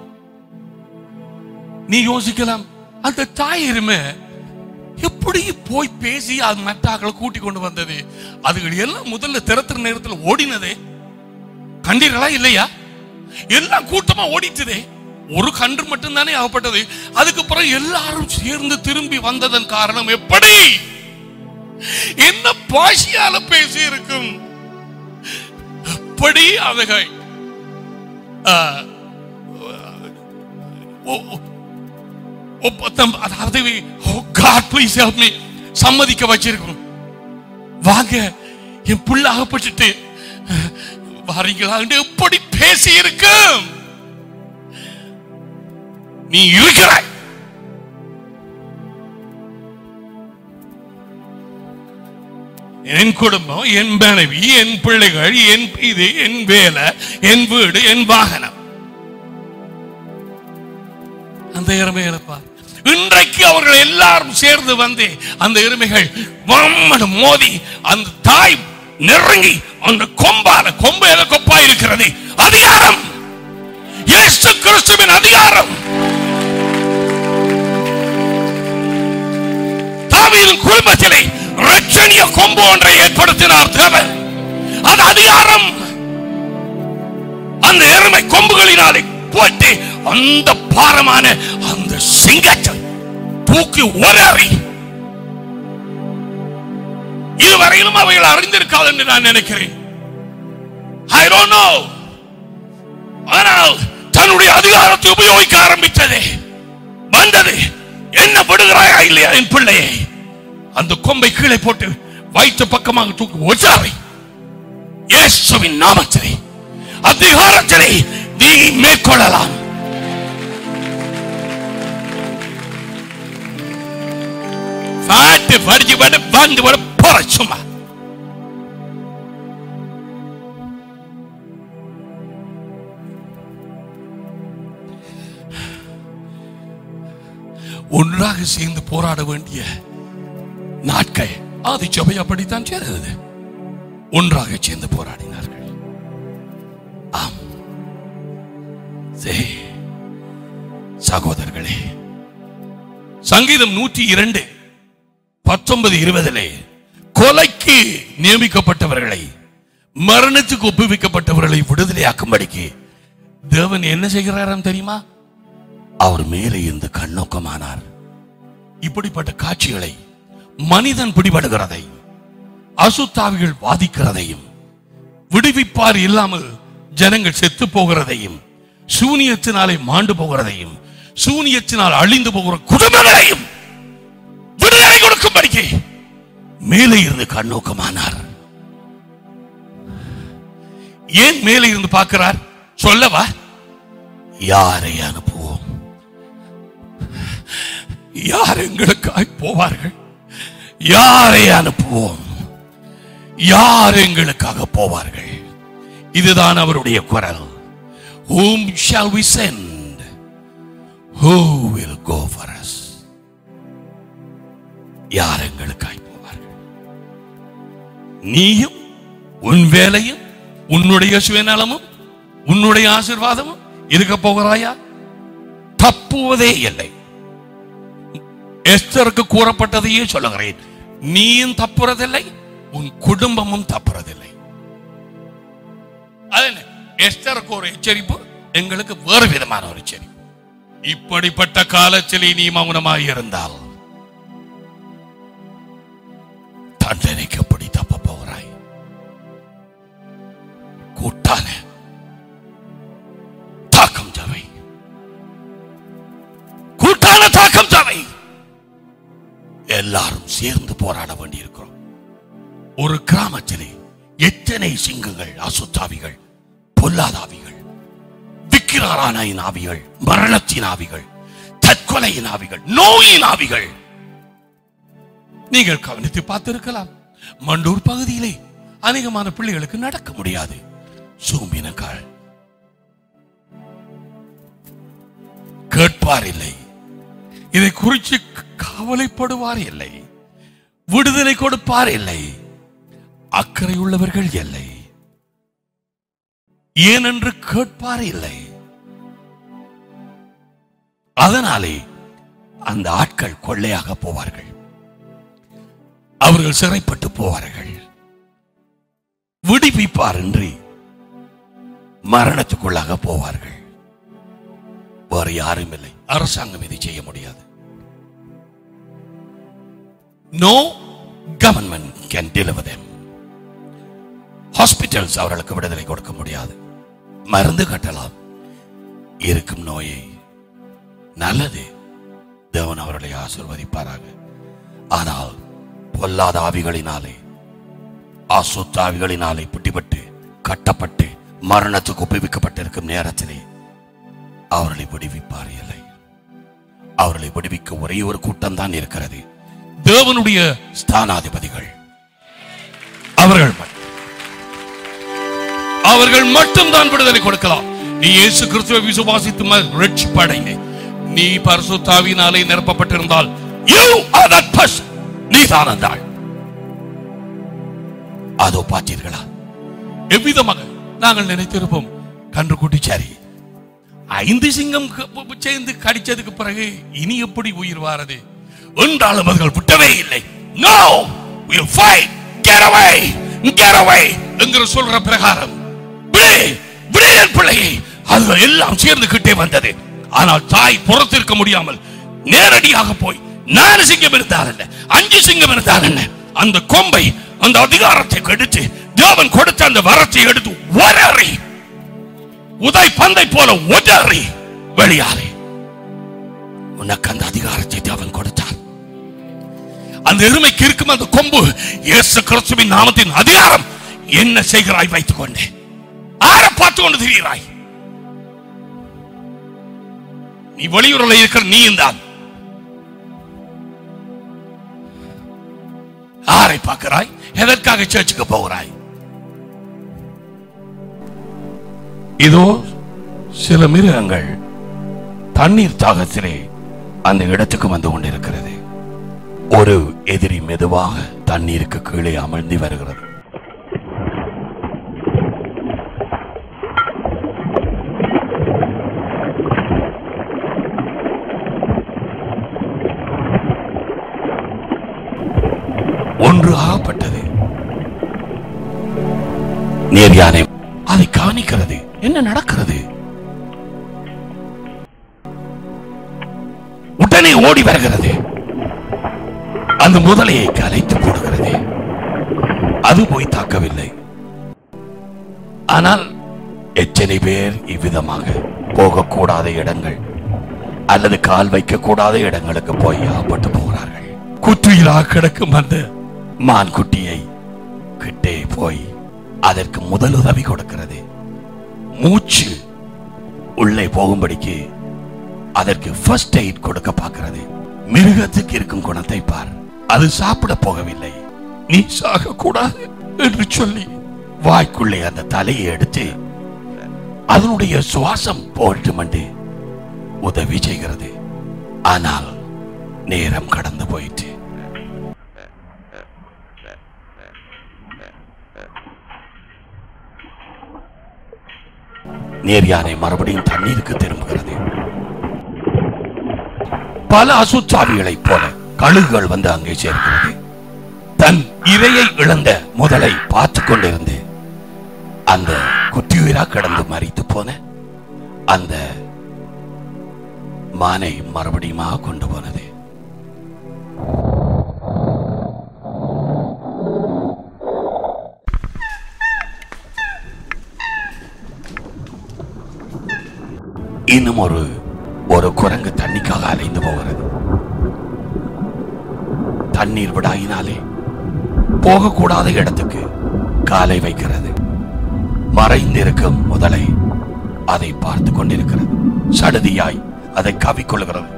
நீ யோசிக்கலாம், அந்த தாய் எருமை எப்படி போய் பேசி அது மற்றாக்களை கூட்டி கொண்டு வந்தது? அதுகள் எல்லாம் முதல்ல திறத்துற நேரத்தில் ஓடினதே கண்டீர்களா இல்லையா? எல்லாம் கூட்டமா ஓடிச்சதே. ஒரு கன்று மட்டும்தானே ஆகப்பட்டது. அதுக்கு பிறகு எல்லாரும் சேர்ந்து திரும்பி வந்ததன் காரணம் எப்படி? என்ன பாஷையால பேசி இருக்கும்? எப்படி அவைகள் சம்மதிக்க வச்சிருக்கும். வாங்க என் புள்ள அகப்பட்டு வாரீங்களா? எப்படி பேசி இருக்கும்? நீ இருக்கிறாய். என் குடும்பம், என் மனைவி, என் பிள்ளைகள், என் இது, என் வேலை, என் வீடு, என் வாகனம். அந்த எருமைகளை பார். இன்றைக்கு அவர்கள் எல்லாரும் சேர்ந்து வந்து அந்த எருமைகள் மோதி அந்த தாய் நெருங்கி அந்த கொம்பு கொப்பா இருக்கிறது. அதிகாரம், இயேசு கிறிஸ்துவின் அதிகாரம். தாவீதின் குடும்பத்திலே இரட்சணிய கொம்பு ஒன்றை ஏற்படுத்தினார் தேவன். அது அதிகாரம். அந்த எருமை கொம்புகளினாலே போட்டு அந்த பாரமான அந்த சிங்கத்தை தூக்கி ஒரறி, இதுவரையிலும் அவைகள் அறிந்திருக்காது என்று நான் நினைக்கிறேன். I don't know. ஆனால் தன்னுடைய அதிகாரத்தை உபயோகிக்க ஆரம்பித்தது. வந்தது, என்ன விடுகிறாயா இல்லையா என் பிள்ளையை? அந்த கொம்பை கீழே போட்டு வயிற்று பக்கமாக தூக்கி ஒற்றாவை. இயேசுவின் நாமத்திலே அதிகாரத்திலே நீ மேற்கொள்ளலாம். வந்து போற சும்மா ஒன்றாக சேர்ந்து போராட வேண்டிய நாட்கள் ஆதி சபை அப்படித்தான் செய்தது. ஒன்றாக சேர்ந்து போராடினார்கள். ஆம் சகோதரர்களே, சங்கீதம் 102 19-20 கொலைக்கு நியமிக்கப்பட்டவர்களை, மரணத்துக்கு ஒப்புவிக்கப்பட்டவர்களை விடுதலையாக்கும்படிக்கு தேவன் என்ன செய்கிறாராம் தெரியுமா? அவர் மேலே இருந்து கண்ணோக்கமானார். இப்படிப்பட்ட காட்சிகளை, மனிதன் பிடிபடுகிறதை, அசுத்தாவிகள் வாதிக்கிறதையும், விடுவிப்பார் இல்லாமல் ஜனங்கள் செத்து போகிறதையும், சூனியத்தினாலே மாண்டு போகிறதையும், சூனியத்தினால் அழிந்து போகிற குடும்பங்களையும் விடுதலை கொடுக்கும்படிக்கு மேலே இருந்து கண்ணோக்கமானார். ஏன் மேலே இருந்து பார்க்கிறார் சொல்லவா? யாரை அனுப்புவோம்? யார் எங்களுக்காய் போவார்கள்? யாரை அனுப்புவோம்? யார் எங்களுக்காக போவார்கள்? இதுதான் அவருடைய குரல். Whom shall we send? Who will go for us? யார் எங்களுக்காய் போவார்கள்? நீயும் உன் வேலையும் உன்னுடைய சுயநலமும் உன்னுடைய ஆசீர்வாதமும் இருக்க போகிறாயா? தப்புவதே இல்லை. எஸ்தருக்கு கூறப்பட்டதையே சொல்லுகிறேன். நீயும் தப்புறதில்லை, உன் குடும்பமும் தப்புறதில்லை. அது எஸ்தருக்கு ஒரு எச்சரிப்பு, எங்களுக்கு வேறு விதமான ஒரு எச்சரிப்பு. இப்படிப்பட்ட காலத்தில் நீ மௌனமாய் இருந்தால் தண்டனைக்கு எப்படி தப்ப போகிறாய்? கூட்டான தாக்கம் தேவை, கூட்டான தாக்கம் தேவை. எல்லாரும் சேர்ந்து போராட வேண்டியிருக்கிறோம். ஒரு கிராமத்திலே எத்தனை சிங்கங்கள், அசுத்தாவிகள், பொல்லாதாவிகள், விக்கிராரான ஆவிகள், மரணத்தின் ஆவிகள், தற்கொலையின் ஆவிகள், நோயின் ஆவிகள். நீங்கள் கவனித்து பார்த்திருக்கலாம். மண்டூர் பகுதியிலே அநேகமான பிள்ளைகளுக்கு நடக்க முடியாது. சூம்பினக்கால் கேட்பார் இல்லை, இதை குறித்து கவலைப்படுவார் இல்லை, விடுதலை கொடுப்பார் இல்லை, அக்கறை உள்ளவர்கள் இல்லை, ஏனென்று கேட்பார் இல்லை. அதனாலே அந்த ஆட்கள் கொள்ளையாக போவார்கள், அவர்கள் சிறைப்பட்டு போவார்கள். விடுவிப்பார் என்று மரணத்துக்குள்ளாக போவார்கள். வேறு யாரும் இல்லை. அரசாங்கம் இதை செய்ய முடியாது. No government can deliver them. Hospitals அவர்களுக்கு விடுதலை கொடுக்க முடியாது. மருந்து கட்டலாம், இருக்கும் நோயை. நல்லது, தேவன் அவர்களை ஆசீர்வதிப்பாராக. ஆனால் பொல்லாத ஆவிகளினாலே, அசுத்தாவிகளினாலே பிடிபட்டு கட்டப்பட்டு மரணத்துக்கு ஒப்புவிக்கப்பட்டிருக்கும் நேரத்திலே அவர்களை விடுவிப்பார் இல்லை. அவர்களை விடுவிக்க ஒரே ஒரு கூட்டம் தான் இருக்கிறது, தேவனுடைய ஸ்தானாதிபதிகள். அவர்கள் மட்டும்தான் விடுதலை கொடுக்கலாம். நீ இயேசு கிறிஸ்துவை விசுவாசித்து ரட்சிப்படைங்க. நீ பரிசுத்த ஆவியினாலே நிரப்பப்பட்டிருந்தால் you are that person. நீ தான் அந்த ஆள். அதோ பார்த்தீர்களா, எவ்விதமாக நாங்கள் நினைத்திருப்போம், கன்றுக்குட்டி சரி 5 சிங்கம் சேர்ந்து கடிச்சதுக்கு பிறகு இனி எப்படி உயிர் வாரது என்றாலும் அவர்கள் விட்டவே இல்லை. No, we'll fight, get away, get away என்கிற சொல்ற பிரகாரம் பிள்ளையை அது எல்லாம் சேர்ந்து கிட்டே வந்தது. ஆனால் தாய் புறத்திருக்க முடியாமல் நேரடியாக போய் 4 சிங்கம் இருந்தால் என்ன, 5 சிங்கம் இருந்தால் என்ன, அந்த கொம்பை, அந்த அதிகாரத்தை எடுத்து தேவன் கொடுத்த அந்த வரத்தை எடுத்து ஒரறி உதை பந்தை போல ஒதறி வெளியாறி, உனக்கு அந்த அதிகாரத்தை தேவன் கொடுத்தார். அந்த எருமைக்கு இருக்கும் அந்த கொம்பு இயேசு கிறிஸ்துவின் நாமத்தின் அதிகாரம். என்ன செய்கிறாய் வைத்துக் கொண்டே? ஆரை பார்த்து கொண்டு திரிகிறாய்? நீ வெளியூரில் இருக்கிற நீயும் தான். ஆரை பார்க்கிறாய்? எதற்காக சர்ச்சுக்கு போகிறாய்? இதோ சில மிருகங்கள் தண்ணீர் தாகத்திலே அந்த இடத்துக்கு வந்து கொண்டிருக்கிறது. ஒரு எதிரி மெதுவாக தண்ணீருக்கு கீழே அமர்ந்து வருகிறது. ஒன்று ஆகப்பட்டது. நேர் யானை அதை கவனிக்கிறது. என்ன நடக்கிறது? உடனே ஓடி வருகிறது. அந்த முதலையை கலைத்து போடுகிறது. அது போய் தாக்கவில்லை. ஆனால் எத்தனை பேர் இவ்விதமாக போகக்கூடாத இடங்கள் அல்லது கால் வைக்கக்கூடாத இடங்களுக்கு போய் ஆபத்து போகிறார்கள். குற்றியிலாக கிடக்கும் அந்த மான் குட்டியை கிட்டே போய் அதற்கு முதலுதவி கொடுக்கிறது. மூச்சு உள்ளே போகும்படிக்கு அதற்கு ஃபர்ஸ்ட் எய்ட் கொடுக்க பார்க்கிறது. மிருகத்துக்கு இருக்கும் குணத்தை பார். அது சாப்பிட போகவில்லை. நீ சாக கூடாது, என்று சொல்லி வாய்க்குள்ளே அந்த தலையை எடுத்து அதனுடைய சுவாசம் போட்டும் என்று உதவி செய்கிறது. ஆனால் நேரம் கடந்து போயிட்டு நேர்யானை மறுபடியும் தண்ணீருக்கு திரும்புகிறது. பல அசுத்தாவிகளை போல கழுகுகள் வந்து அங்கே சேர்க்கிறது. தன் இரையை இழந்த முதலை பார்த்து கொண்டிருந்து அந்த குட்டியுயிரா கடந்து மரித்து போன அந்த மானை மறுபடியும் கொண்டு போனது. இன்னும் ஒரு குரங்கு தண்ணிக்காக அலைந்து போகிறது. தண்ணீர் விடாயினாலே போகக்கூடாத இடத்துக்கு காலை வைக்கிறது. மறைந்திருக்கும் முதலை அதை பார்த்து கொண்டிருக்கிறது. சடுதியாய் அதை கவிக்கொள்கிறது.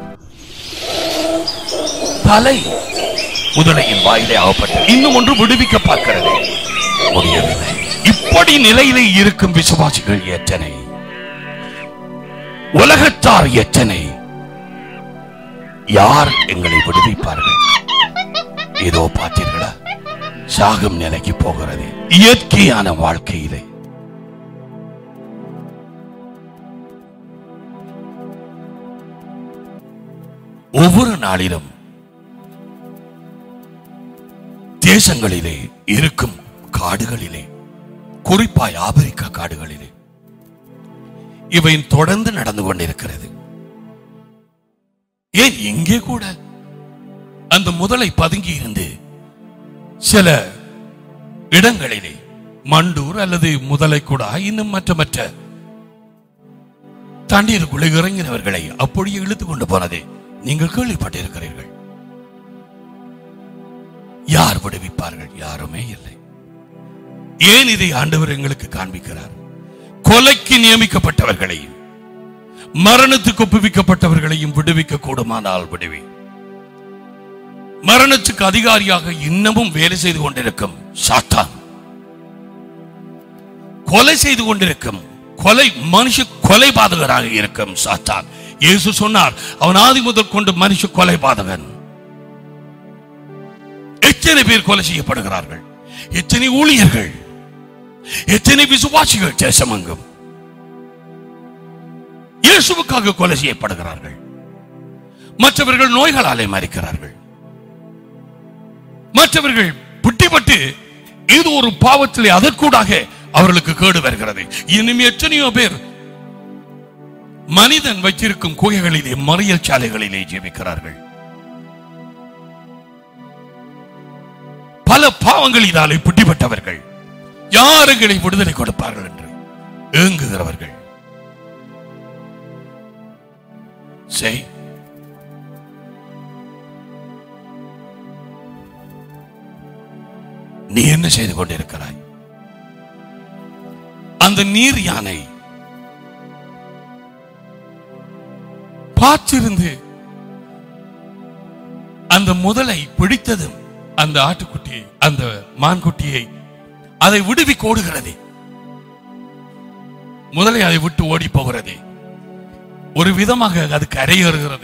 தலை முதலையின் வாயிலே ஆகப்பட்டு இன்னும் ஒன்று விடுவிக்க பார்க்கிறது, முடியவில்லை. இப்படி நிலையிலே இருக்கும் விசுவாசிகள் எத்தனை, உலகத்தார் எத்தனை, யார் எங்களை விடுவிப்பார்கள்? ஏதோ பார்த்தீர்களா, சாகும் நிலைக்கு போகிறது. இயற்கையான வாழ்க்கையிலே ஒவ்வொரு நாளிலும் தேசங்களிலே இருக்கும் காடுகளிலே, குறிப்பாய் ஆப்பிரிக்கா காடுகளிலே இவை தொடர்ந்து நடந்து கொண்டிருக்கிறது. ஏன் இங்கே கூட அந்த முதலை பதுங்கி இருந்து சில இடங்களிலே மண்டூர் அல்லது முதலை கூட இன்னும் மற்ற தண்ணீருக்குள்ளே இறங்கினவர்களை அப்படியே இழுத்து கொண்டு போனதை நீங்கள் கேள்விப்பட்டிருக்கிறீர்கள். யார் விடுவிப்பார்கள்? யாருமே இல்லை. ஏன் இதை ஆண்டவர் எங்களுக்கு காண்பிக்கிறார்? கொலைக்கு நியமிக்கப்பட்டவர்களையும் மரணத்துக்கு ஒப்புவிக்கப்பட்டவர்களையும் விடுவிக்க கூடுமானால் விடுவி. மரணத்துக்கு அதிகாரியாக இன்னமும் வேலை செய்து கொண்டிருக்கும் சாத்தான், கொலை செய்து கொண்டிருக்கும் மனுஷ கொலைபாதகராக இருக்கும் சாத்தான். இயேசு சொன்னார், அவன் ஆதி முதல் கொண்டு மனுஷ கொலைபாதகன். எத்தனை பேர் கொலை செய்யப்படுகிறார்கள்? எத்தனை ஊழியர்கள், எத்தனை விசுவாசிகள் தேசமெங்கும் இயேசுவுக்காக கொலை செய்யப்படுகிறார்கள். மற்றவர்கள் நோய்களாலே மரிக்கிறார்கள். மற்றவர்கள் புட்டிப்பட்டு இது ஒரு பாவத்திலே அதற்கூடாக அவர்களுக்கு கேடு வருகிறது. இனிமே எத்தனையோ பேர் மனிதன் வைத்திருக்கும் குகைகளிலே, மறியல் சாலைகளிலே ஜீவிக்கிறார்கள். பல பாவங்கள் இதாலே புட்டிப்பட்டவர்கள் யாருங்களை விடுதலை கொடுப்பார்கள் என்று ஏங்குகிறவர்கள். நீ என்ன செய்து கொண்டிருக்கிறாய்? அந்த நீர் யானை பார்த்திருந்து அந்த முதலை பிடித்ததும் அந்த ஆட்டுக்குட்டியை, அந்த மான்குட்டியை அதை விடுவிக்க ஓடுகிறது. முதலை அதை விட்டு ஓடி போகிறது. ஒரு விதமாக அது கரையேறுகிறது.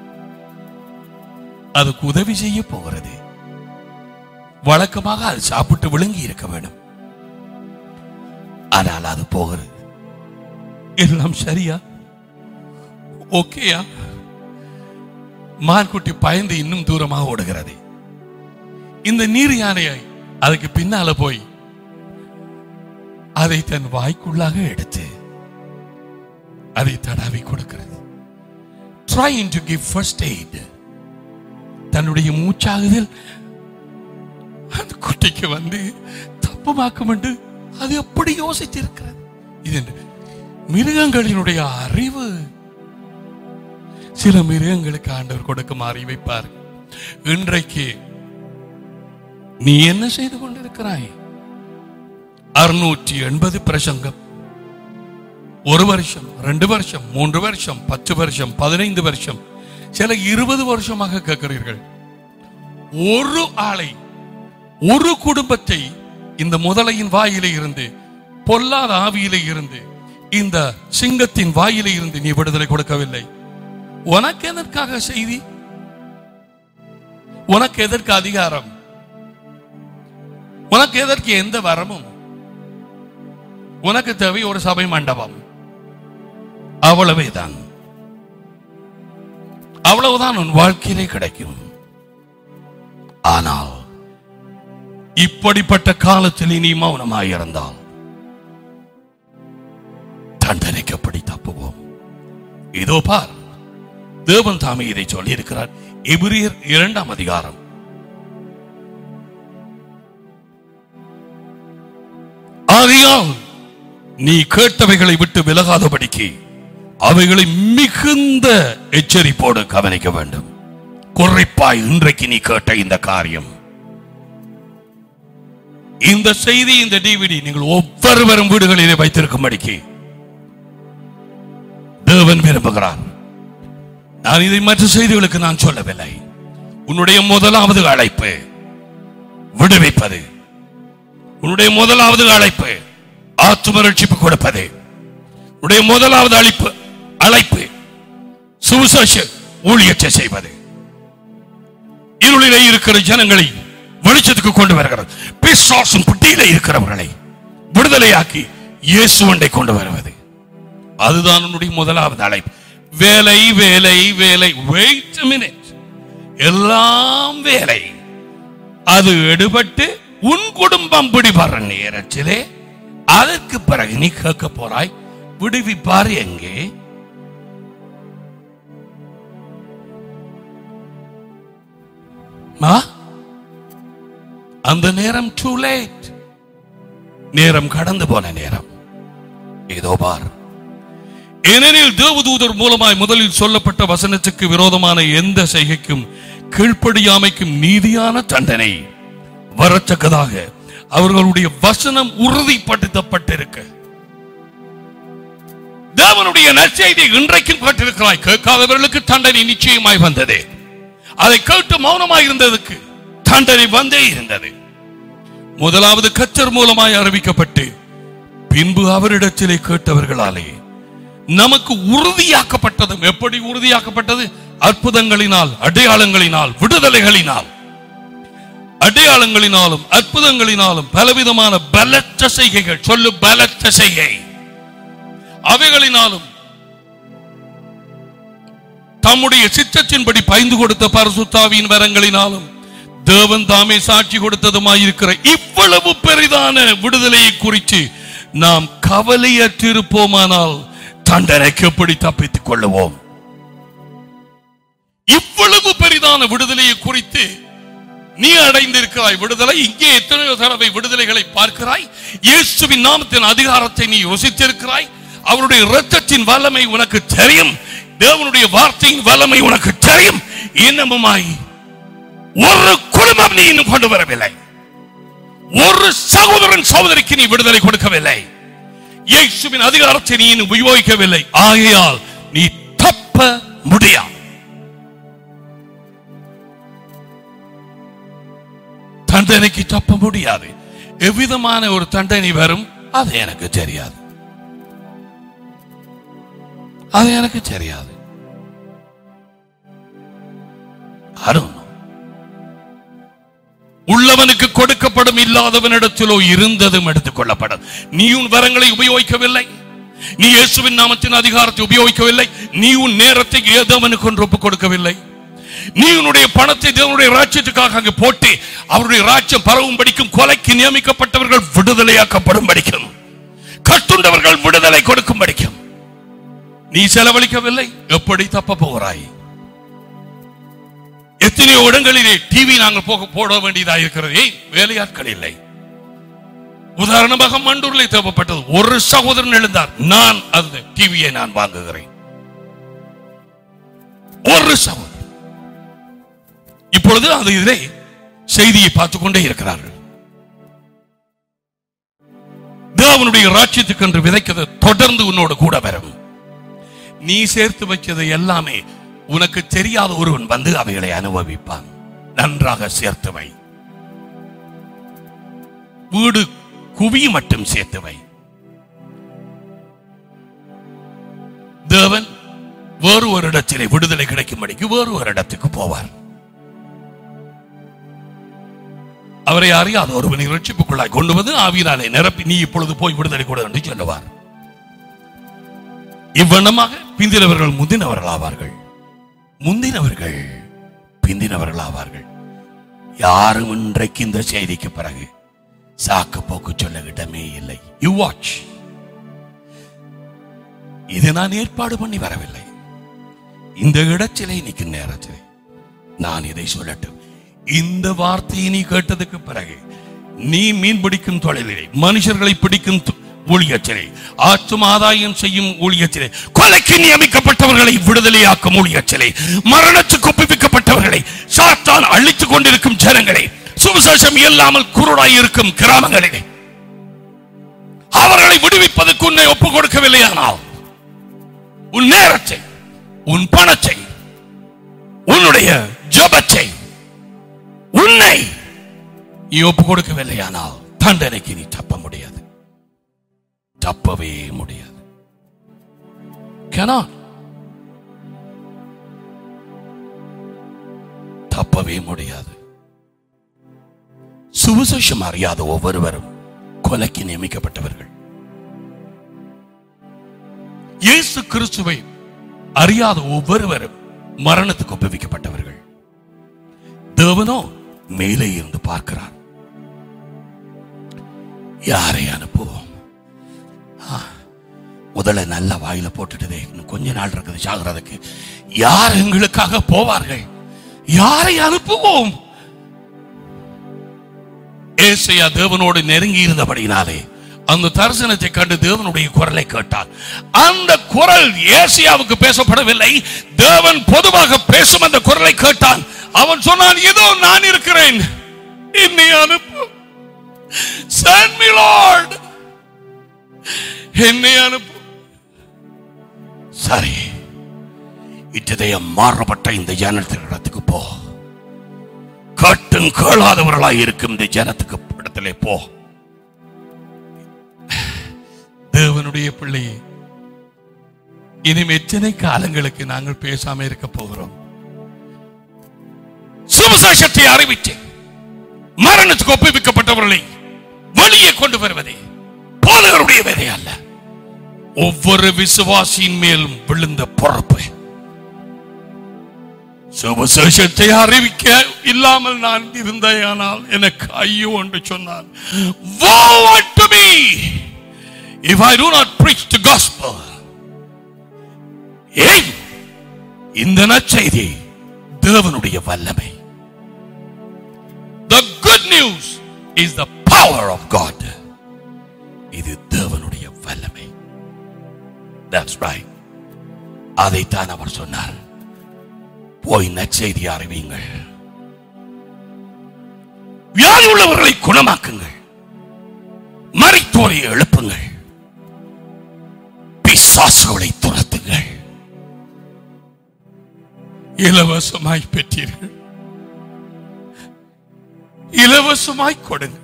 அதுக்கு உதவி செய்ய போகிறது. வழக்கமாக அது சாப்பிட்டு விழுங்கி இருக்க வேண்டும். ஆனால் அது போகிறது. எல்லாம் சரியா, ஓகேயா? மான்குட்டி பயந்து இன்னும் தூரமாக ஓடுகிறது. இந்த நீர் யானையை அதுக்கு பின்னால போய் அதை தன் வாய்க்குள்ளாக எடுத்து அதை தடவி கொடுக்கிறது. Trying to give first aid. தன்னுடைய மூச்சாகுதல் அந்த குட்டிக்கு வந்து தப்புமாக்கும் என்று அது எப்படி யோசித்திருக்கிறது. இது மிருகங்களினுடைய அறிவு. சில மிருகங்களுக்கு ஆண்டவர் கொடுக்கும் அறிவை பார். இன்றைக்கு நீ என்ன செய்து கொண்டிருக்கிறாய்? 680 பிரசங்கம், 1 வருஷம், 2 வருஷம், 3 வருஷம், 10 வருஷம், 15 வருஷம், சில 20 வருஷமாக கேட்கிறீர்கள். ஒரு ஆளை, ஒரு குடும்பத்தை இந்த முதலையின் வாயிலே இருந்து, பொல்லாத ஆவியிலே இருந்து, இந்த சிங்கத்தின் வாயிலே இருந்து நீ விடுதலை கொடுக்கவில்லை. உனக்கு எதற்காக செய்தி? உனக்கு எதற்கு அதிகாரம்? உனக்கு எதற்கு எந்த வரமும்? உனக்கு தேவை ஒரு சபை மண்டபம், அவ்வளவேதான். அவ்வளவுதான் உன் வாழ்க்கையிலே கிடைக்கும். ஆனால் இப்படிப்பட்ட காலத்தில் நீ மௌனமாயிருந்தால் தண்டனைக்கு எப்படி தப்புவோம்? இதோ பார், தேவன் தாமே இதை சொல்லி இருக்கிறார். எபிரியர் 2ஆம் அதிகாரம். ஆகையால் நீ கேட்டவைகளை விட்டு விலகாதபடிக்கு அவைகளை மிகுந்த எச்சரிப்போடு கவனிக்க வேண்டும். குறிப்பாய் இன்றைக்கு நீ கேட்ட இந்த காரியம், இந்த செய்தி, இந்த டிவிடி நீங்கள் ஒவ்வொருவரும் வீடுகளிலே வைத்திருக்கும்படிக்கு தேவன் விரும்புகிறார். நான் இதை மற்ற செய்திகளுக்கு நான் சொல்லவில்லை. உன்னுடைய முதலாவது அழைப்பு விடுவிப்பது. உன்னுடைய முதலாவது அழைப்பு ஆத்தும ரட்சிப்பு கொடுப்பது. உன்னுடைய முதலாவது அழைப்பு சுவிசேஷ ஊழியத்தை செய்வது. இருளிலே இருக்கிற ஜனங்களை வெளிச்சத்துக்கு கொண்டு வருகிறது. பிசாசின் பிடியிலே இருக்கிறவர்களை விடுதலையாக்கி இயேசுவண்டை கொண்டு வருவது. அதுதான் உன்னுடைய முதலாவது அழைப்பு. வேலை வேலை வேலை. Wait a minute. எல்லாம் வேலை. அது எடுபட்டு உன் குடும்பம் பிடிபடுற நேரத்திலே அதற்கு பிறகு நீ கேட்க போறாய், விடுவிப்பார் எங்கே? அந்த நேரம் too late. நேரம் கடந்து போன நேரம். இதோ பார், ஏனெனில் தேவதூதர் மூலமாய் முதலில் சொல்லப்பட்ட வசனத்துக்கு விரோதமான எந்த செய்கைக்கும் கீழ்ப்படியாமைக்கும் நீதியான தண்டனை வரத்தக்கதாக அவர்களுடைய வசனம் உறுதிப்படுத்தப்பட்டிருக்க. தேவனுடைய நற்செய்தி இன்றைக்கும் கேட்டிருக்கிறாய். கேட்காதவர்களுக்கு தண்டனை நிச்சயமாய் வந்தது. அதை கேட்டு மௌனமாய் இருந்ததுக்கு தண்டனை வந்தே இருந்தது. முதலாவது கர்த்தர் மூலமாய் அறிவிக்கப்பட்டு பின்பு அவரிடத்திலே கேட்டவர்களாலே நமக்கு உறுதியாக்கப்பட்டதும். எப்படி உறுதியாக்கப்பட்டது? அற்புதங்களினால், அடையாளங்களினால், விடுதலைகளினால். அடையாளங்களினாலும் அற்புதங்களினாலும் பலவிதமான பலத்த செய்கைகள், சொல்லு பலத்த செய்கை, அவைகளினாலும் தம்முடைய சித்தத்தின்படி பைந்து கொடுத்த பரிசுத்தாவியின் வரங்களினாலும் தேவன் தாமே சாட்சி கொடுத்ததுமாயிருக்கிற இவ்வளவு பெரிதான விடுதலையை குறித்து நாம் கவலையற்றிருப்போமானால் தண்டனைக்கு எப்படி தப்பித்துக் கொள்ளுவோம்? இவ்வளவு பெரிதான விடுதலையை குறித்து நீ அடைந்திருக்கிறாய். விடுதலை இங்கே எத்தனையோ தடவை விடுதலைகளை பார்க்கிறாய். இயேசுவின் நாமத்தின் அதிகாரத்தை நீ ருசித்திருக்கிறாய். அவருடைய இரத்தத்தின் வல்லமை உனக்கு தெரியும். தேவனுடைய வார்த்தையின் வல்லமை உனக்கு தெரியும். இன்னமுமாய் ஒரு குடும்பம் நீ இன்னும் கொண்டு வரவில்லை. ஒரு சகோதரன் சகோதரிக்கு நீ விடுதலை கொடுக்கவில்லை. இயேசுவின் அதிகாரத்தை நீ இன்னும் உபயோகிக்கவில்லை. ஆகையால் நீ தப்ப முடியாது. தண்டனைக்கு தப்ப முடியாது. எவ்விதமான ஒரு தண்டனை வரும் அது எனக்கு தெரியாது. அது எனக்கு தெரியாது. உள்ளவனுக்கு கொடுக்கப்படும், இல்லாதவனிடத்திலோ இருந்ததும் எடுத்துக் கொள்ளப்படும். நீ உன் வரங்களை உபயோகிக்கவில்லை. நீ இயேசுவின் நாமத்தின் அதிகாரத்தை உபயோகிக்கவில்லை. நீ உன் நேரத்தை தேவனுக்கு ஒன்று ஒப்புக் கொடுக்கவில்லை. நீ உன்னுடைய பணத்தை தேவனுடைய ராஜ்யத்துக்காக அங்கு போட்டு அவருடைய ராஜ்யம் பரவும் படிக்கும், கொலைக்கு நியமிக்கப்பட்டவர்கள் விடுதலையாக்கப்படும் படிக்கும், கட்டுண்டவர்கள் விடுதலை கொடுக்கும் படிக்கும் நீ செலவழிக்கவில்லை. எப்படி தப்ப போகிறாய்? எத்தனையோ இடங்களிலே டிவி நாங்கள் போட வேண்டியதாக இருக்கிறது. வேலையாட்கள் இல்லை. உதாரணமாக மண்டூரில் தேவைப்பட்டது. ஒரு சகோதரன் எழுந்தார், நான் அந்த டிவியை நான் வாங்குகிறேன். ஒரு சகோதரன். இப்பொழுது அது இதிலே செய்தியை பார்த்துக் கொண்டே இருக்கிறார்கள். தேவனுடைய ராஜ்யத்துக்கு என்று விதைக்கிறது தொடர்ந்து உன்னோடு கூட வரும். நீ சேர்த்து வச்சது எல்லாமே உனக்கு தெரியாத ஒருவன் வந்து அவைகளை அனுபவிப்பான். நன்றாக சேர்த்து வை. வீடு குவி மட்டும் சேர்த்துவை. தேவன் வேறு ஒரு இடத்திலே விடுதலை கிடைக்கும்படிக்கு வேறு ஒரு இடத்துக்கு போவார். அவரை அறியாத ஒருவனை ரட்சிப்புக்குள்ளாய் கொண்டு வந்து ஆவியினாலே நிரப்பி நீ இப்பொழுது போய் விடுதலை கொடு என்று சொல்லுவார். இவ்வண்ணமாக பிந்தினவர்கள் முந்தினவர்கள் ஆவார்கள், முந்தினவர்கள் பிந்தினவர்கள் ஆவார்கள். யாரும் இன்றைக்கு இந்த செய்திக்கு பிறகு சாக்கு போக்கு சொல்ல இடமே இல்லை. You watch. இது நான் ஏற்பாடு பண்ணி வரவில்லை. இந்த இடத்திலே நிற்கும் நேரத்தில் நான் இதை சொல்லட்டும். இந்த வார்த்தையை நீ கேட்டதுக்கு பிறகு நீ மீன் பிடிக்கும் தொழிலிலே, மனுஷர்களை பிடிக்கும் ஊழியத்திலே, ஆற்றும் ஆதாயம் செய்யும் ஊழியத்திலே, கொலைக்கு நியமிக்கப்பட்டவர்களை விடுதலையாக்கும் ஊழியத்திலே, மரணத்துக்கு ஒப்புவிக்கப்பட்டவர்களை சாத்தான் அழித்துக் கொண்டிருக்கும் ஜனங்களை, சுவிசேஷம் இல்லாமல் குருடாய் இருக்கும் கிராமங்களிலே அவர்களை விடுவிப்பதற்கு உன்னை ஒப்புக் கொடுக்கவில்லையானால் உன் நேரத்தை, உன் பணத்தை, உன்னுடைய ஜபத்தை, உன்னை நீ ஒப்புக் கொடுக்கவில்லையானால் தண்டனைக்கு நீ தப்ப முடியாது, தப்பவே முடியாது. தப்பவே முடியாது. சுவிசேஷம் அறியாத ஒவ்வொருவரும் கொலைக்கு நியமிக்கப்பட்டவர்கள். இயேசு கிறிஸ்துவை அறியாத ஒவ்வொருவரும் மரணத்துக்கு ஒப்புவிக்கப்பட்டவர்கள். தேவனோ மேலே இருந்து பார்க்கிறார். யாரை அனுப்புவோம்? முதல்ல நல்ல வாயில போட்டுட்டதே, இன்னும் கொஞ்ச நாள் இருக்குது சாகிறதுக்கு. யார் எங்களுக்காக போவார்கள்? யாரை அனுப்புவோம்? ஏசாயா தேவனோடு நெருங்கி இருந்தபடினாலே அந்த தரிசனத்தை கண்டு தேவனுடைய குரலை கேட்டார். அந்த குரல் ஏசாயாவுக்கு பேசப்படவில்லை, தேவன் பொதுவாக பேசும் அந்த குரலை கேட்டான். அவன் சொன்னான், இதோ நான் இருக்கிறேன், என்னை அனுப்பு, send me Lord, என்னை அனுப்பு. சரி, இத்தயம் மாறப்பட்ட இந்த ஜனத்திற்கு போ, கட்டும் கேளாதவர்களாய் இருக்கும் இந்த ஜனத்துக்கு இடத்திலே போ. தேவனுடைய பிள்ளையே, இனிமே எத்தனை காலங்களுக்கு நாங்கள் பேசாம இருக்க போகிறோம்? சுவிசேஷத்தை அறிவித்து மரணத்துக்கு ஒப்புவிக்கப்பட்டவர்களை வெளியே கொண்டு வருவதே போதகருடைய வேலை அல்ல. ஒவ்வொரு விசுவாசியின் மேலும் விழுந்த பொறுப்பு. சுவிசேஷத்தை அறிவிக்க இல்லாமல் நான் இருந்தேயானால் எனக்கு ஐயோ என்று சொன்னான். Woe unto me if I do not preach the gospel. இந்த நற்செய்தி தேவனுடைய வல்லமை. The good news is the power of God. இது தேவனுடைய வல்லமை. That's right. அதைத்தான் அவர் சொன்னார். போய் நற்செய்தி அறிவியுங்கள், வியாதி உள்ளவர்களை குணமாக்குங்கள், மரித்தோரை எழுப்புங்கள், பிசாசுகளை துரத்துங்கள். இலவசமாய் பெற்றீர்கள், இலவசமாய் கொடுங்கள்.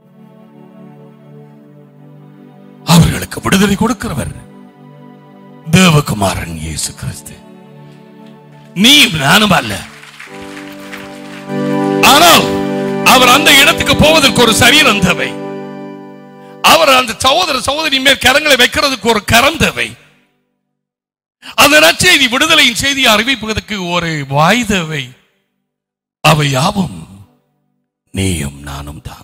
அவர்களுக்கு விடுதலை கொடுக்கிறவர் தேவகுமாரன் இயேசு கிறிஸ்து. நீ நானும் அல்ல. ஆனால் அவர் அந்த இடத்துக்கு போவதற்கு ஒரு சரீரம் தேவை. அவர் அந்த சகோதர சகோதரி மேல் கரங்களை வைக்கிறதுக்கு ஒரு கரம் தேவை. அந்த நற்செய்தி விடுதலையின் செய்தியை அறிவிப்பதற்கு ஒரு வாய் தேவை. அவை யாவும் நீயும் நானும் தான்.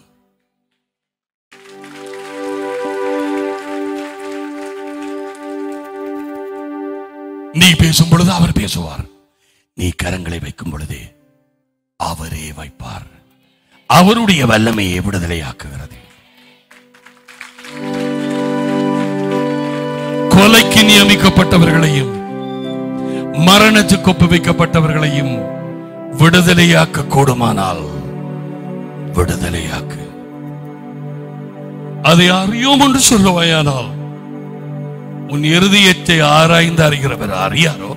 நீ பேசும் பொழுது அவர் பேசுவார். நீ கரங்களை வைக்கும் பொழுது அவரே வைப்பார். அவருடைய வல்லமையை விடுதலையாக்குகிறது. கொலைக்கு நியமிக்கப்பட்டவர்களையும் மரணத்துக்கு ஒப்புவிக்கப்பட்டவர்களையும் விடுதலையாக்க கூடுமானால் விடுதலையாக்கு. அதை அறியோம் என்று சொல்லுவாயானால் உன் இருதயத்தை ஆராய்ந்து அறிகிறவர் அறியாரோ?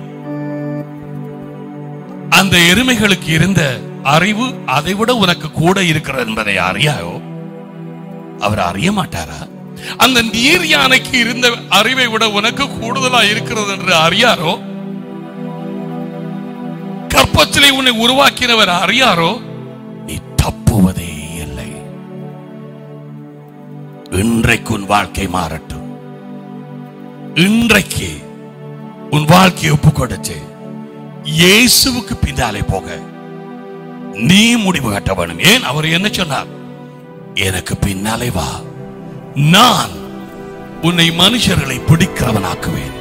அந்த எருமைகளுக்கு இருந்த அறிவு அதைவிட உனக்கு கூட இருக்கிறது என்பதை அறியாயோ? அவர் அறிய மாட்டாரா? அந்த நீர் யானைக்கு இருந்த அறிவை விட உனக்கு கூடுதலா இருக்கிறது என்று அறியாரோ? கற்பத்திலே உன்னை உருவாக்கினவர் அறியாரோ? நீ தப்புவதே இல்லை. இன்றைக்கு உன் வாழ்க்கை மாறட்டும். இன்றைக்கு உன் வாழ்க்கையை ஒப்பு கொடுத்து இயேசுவுக்கு பின்னாலே போக நீ முடிவு கட்ட வேண்டும். ஏன் அவர் என்ன சொன்னார்? எனக்கு பின்னாலே வா, நான் உன்னை மனுஷர்களை பிடிக்கிறவனாக்குவேன்.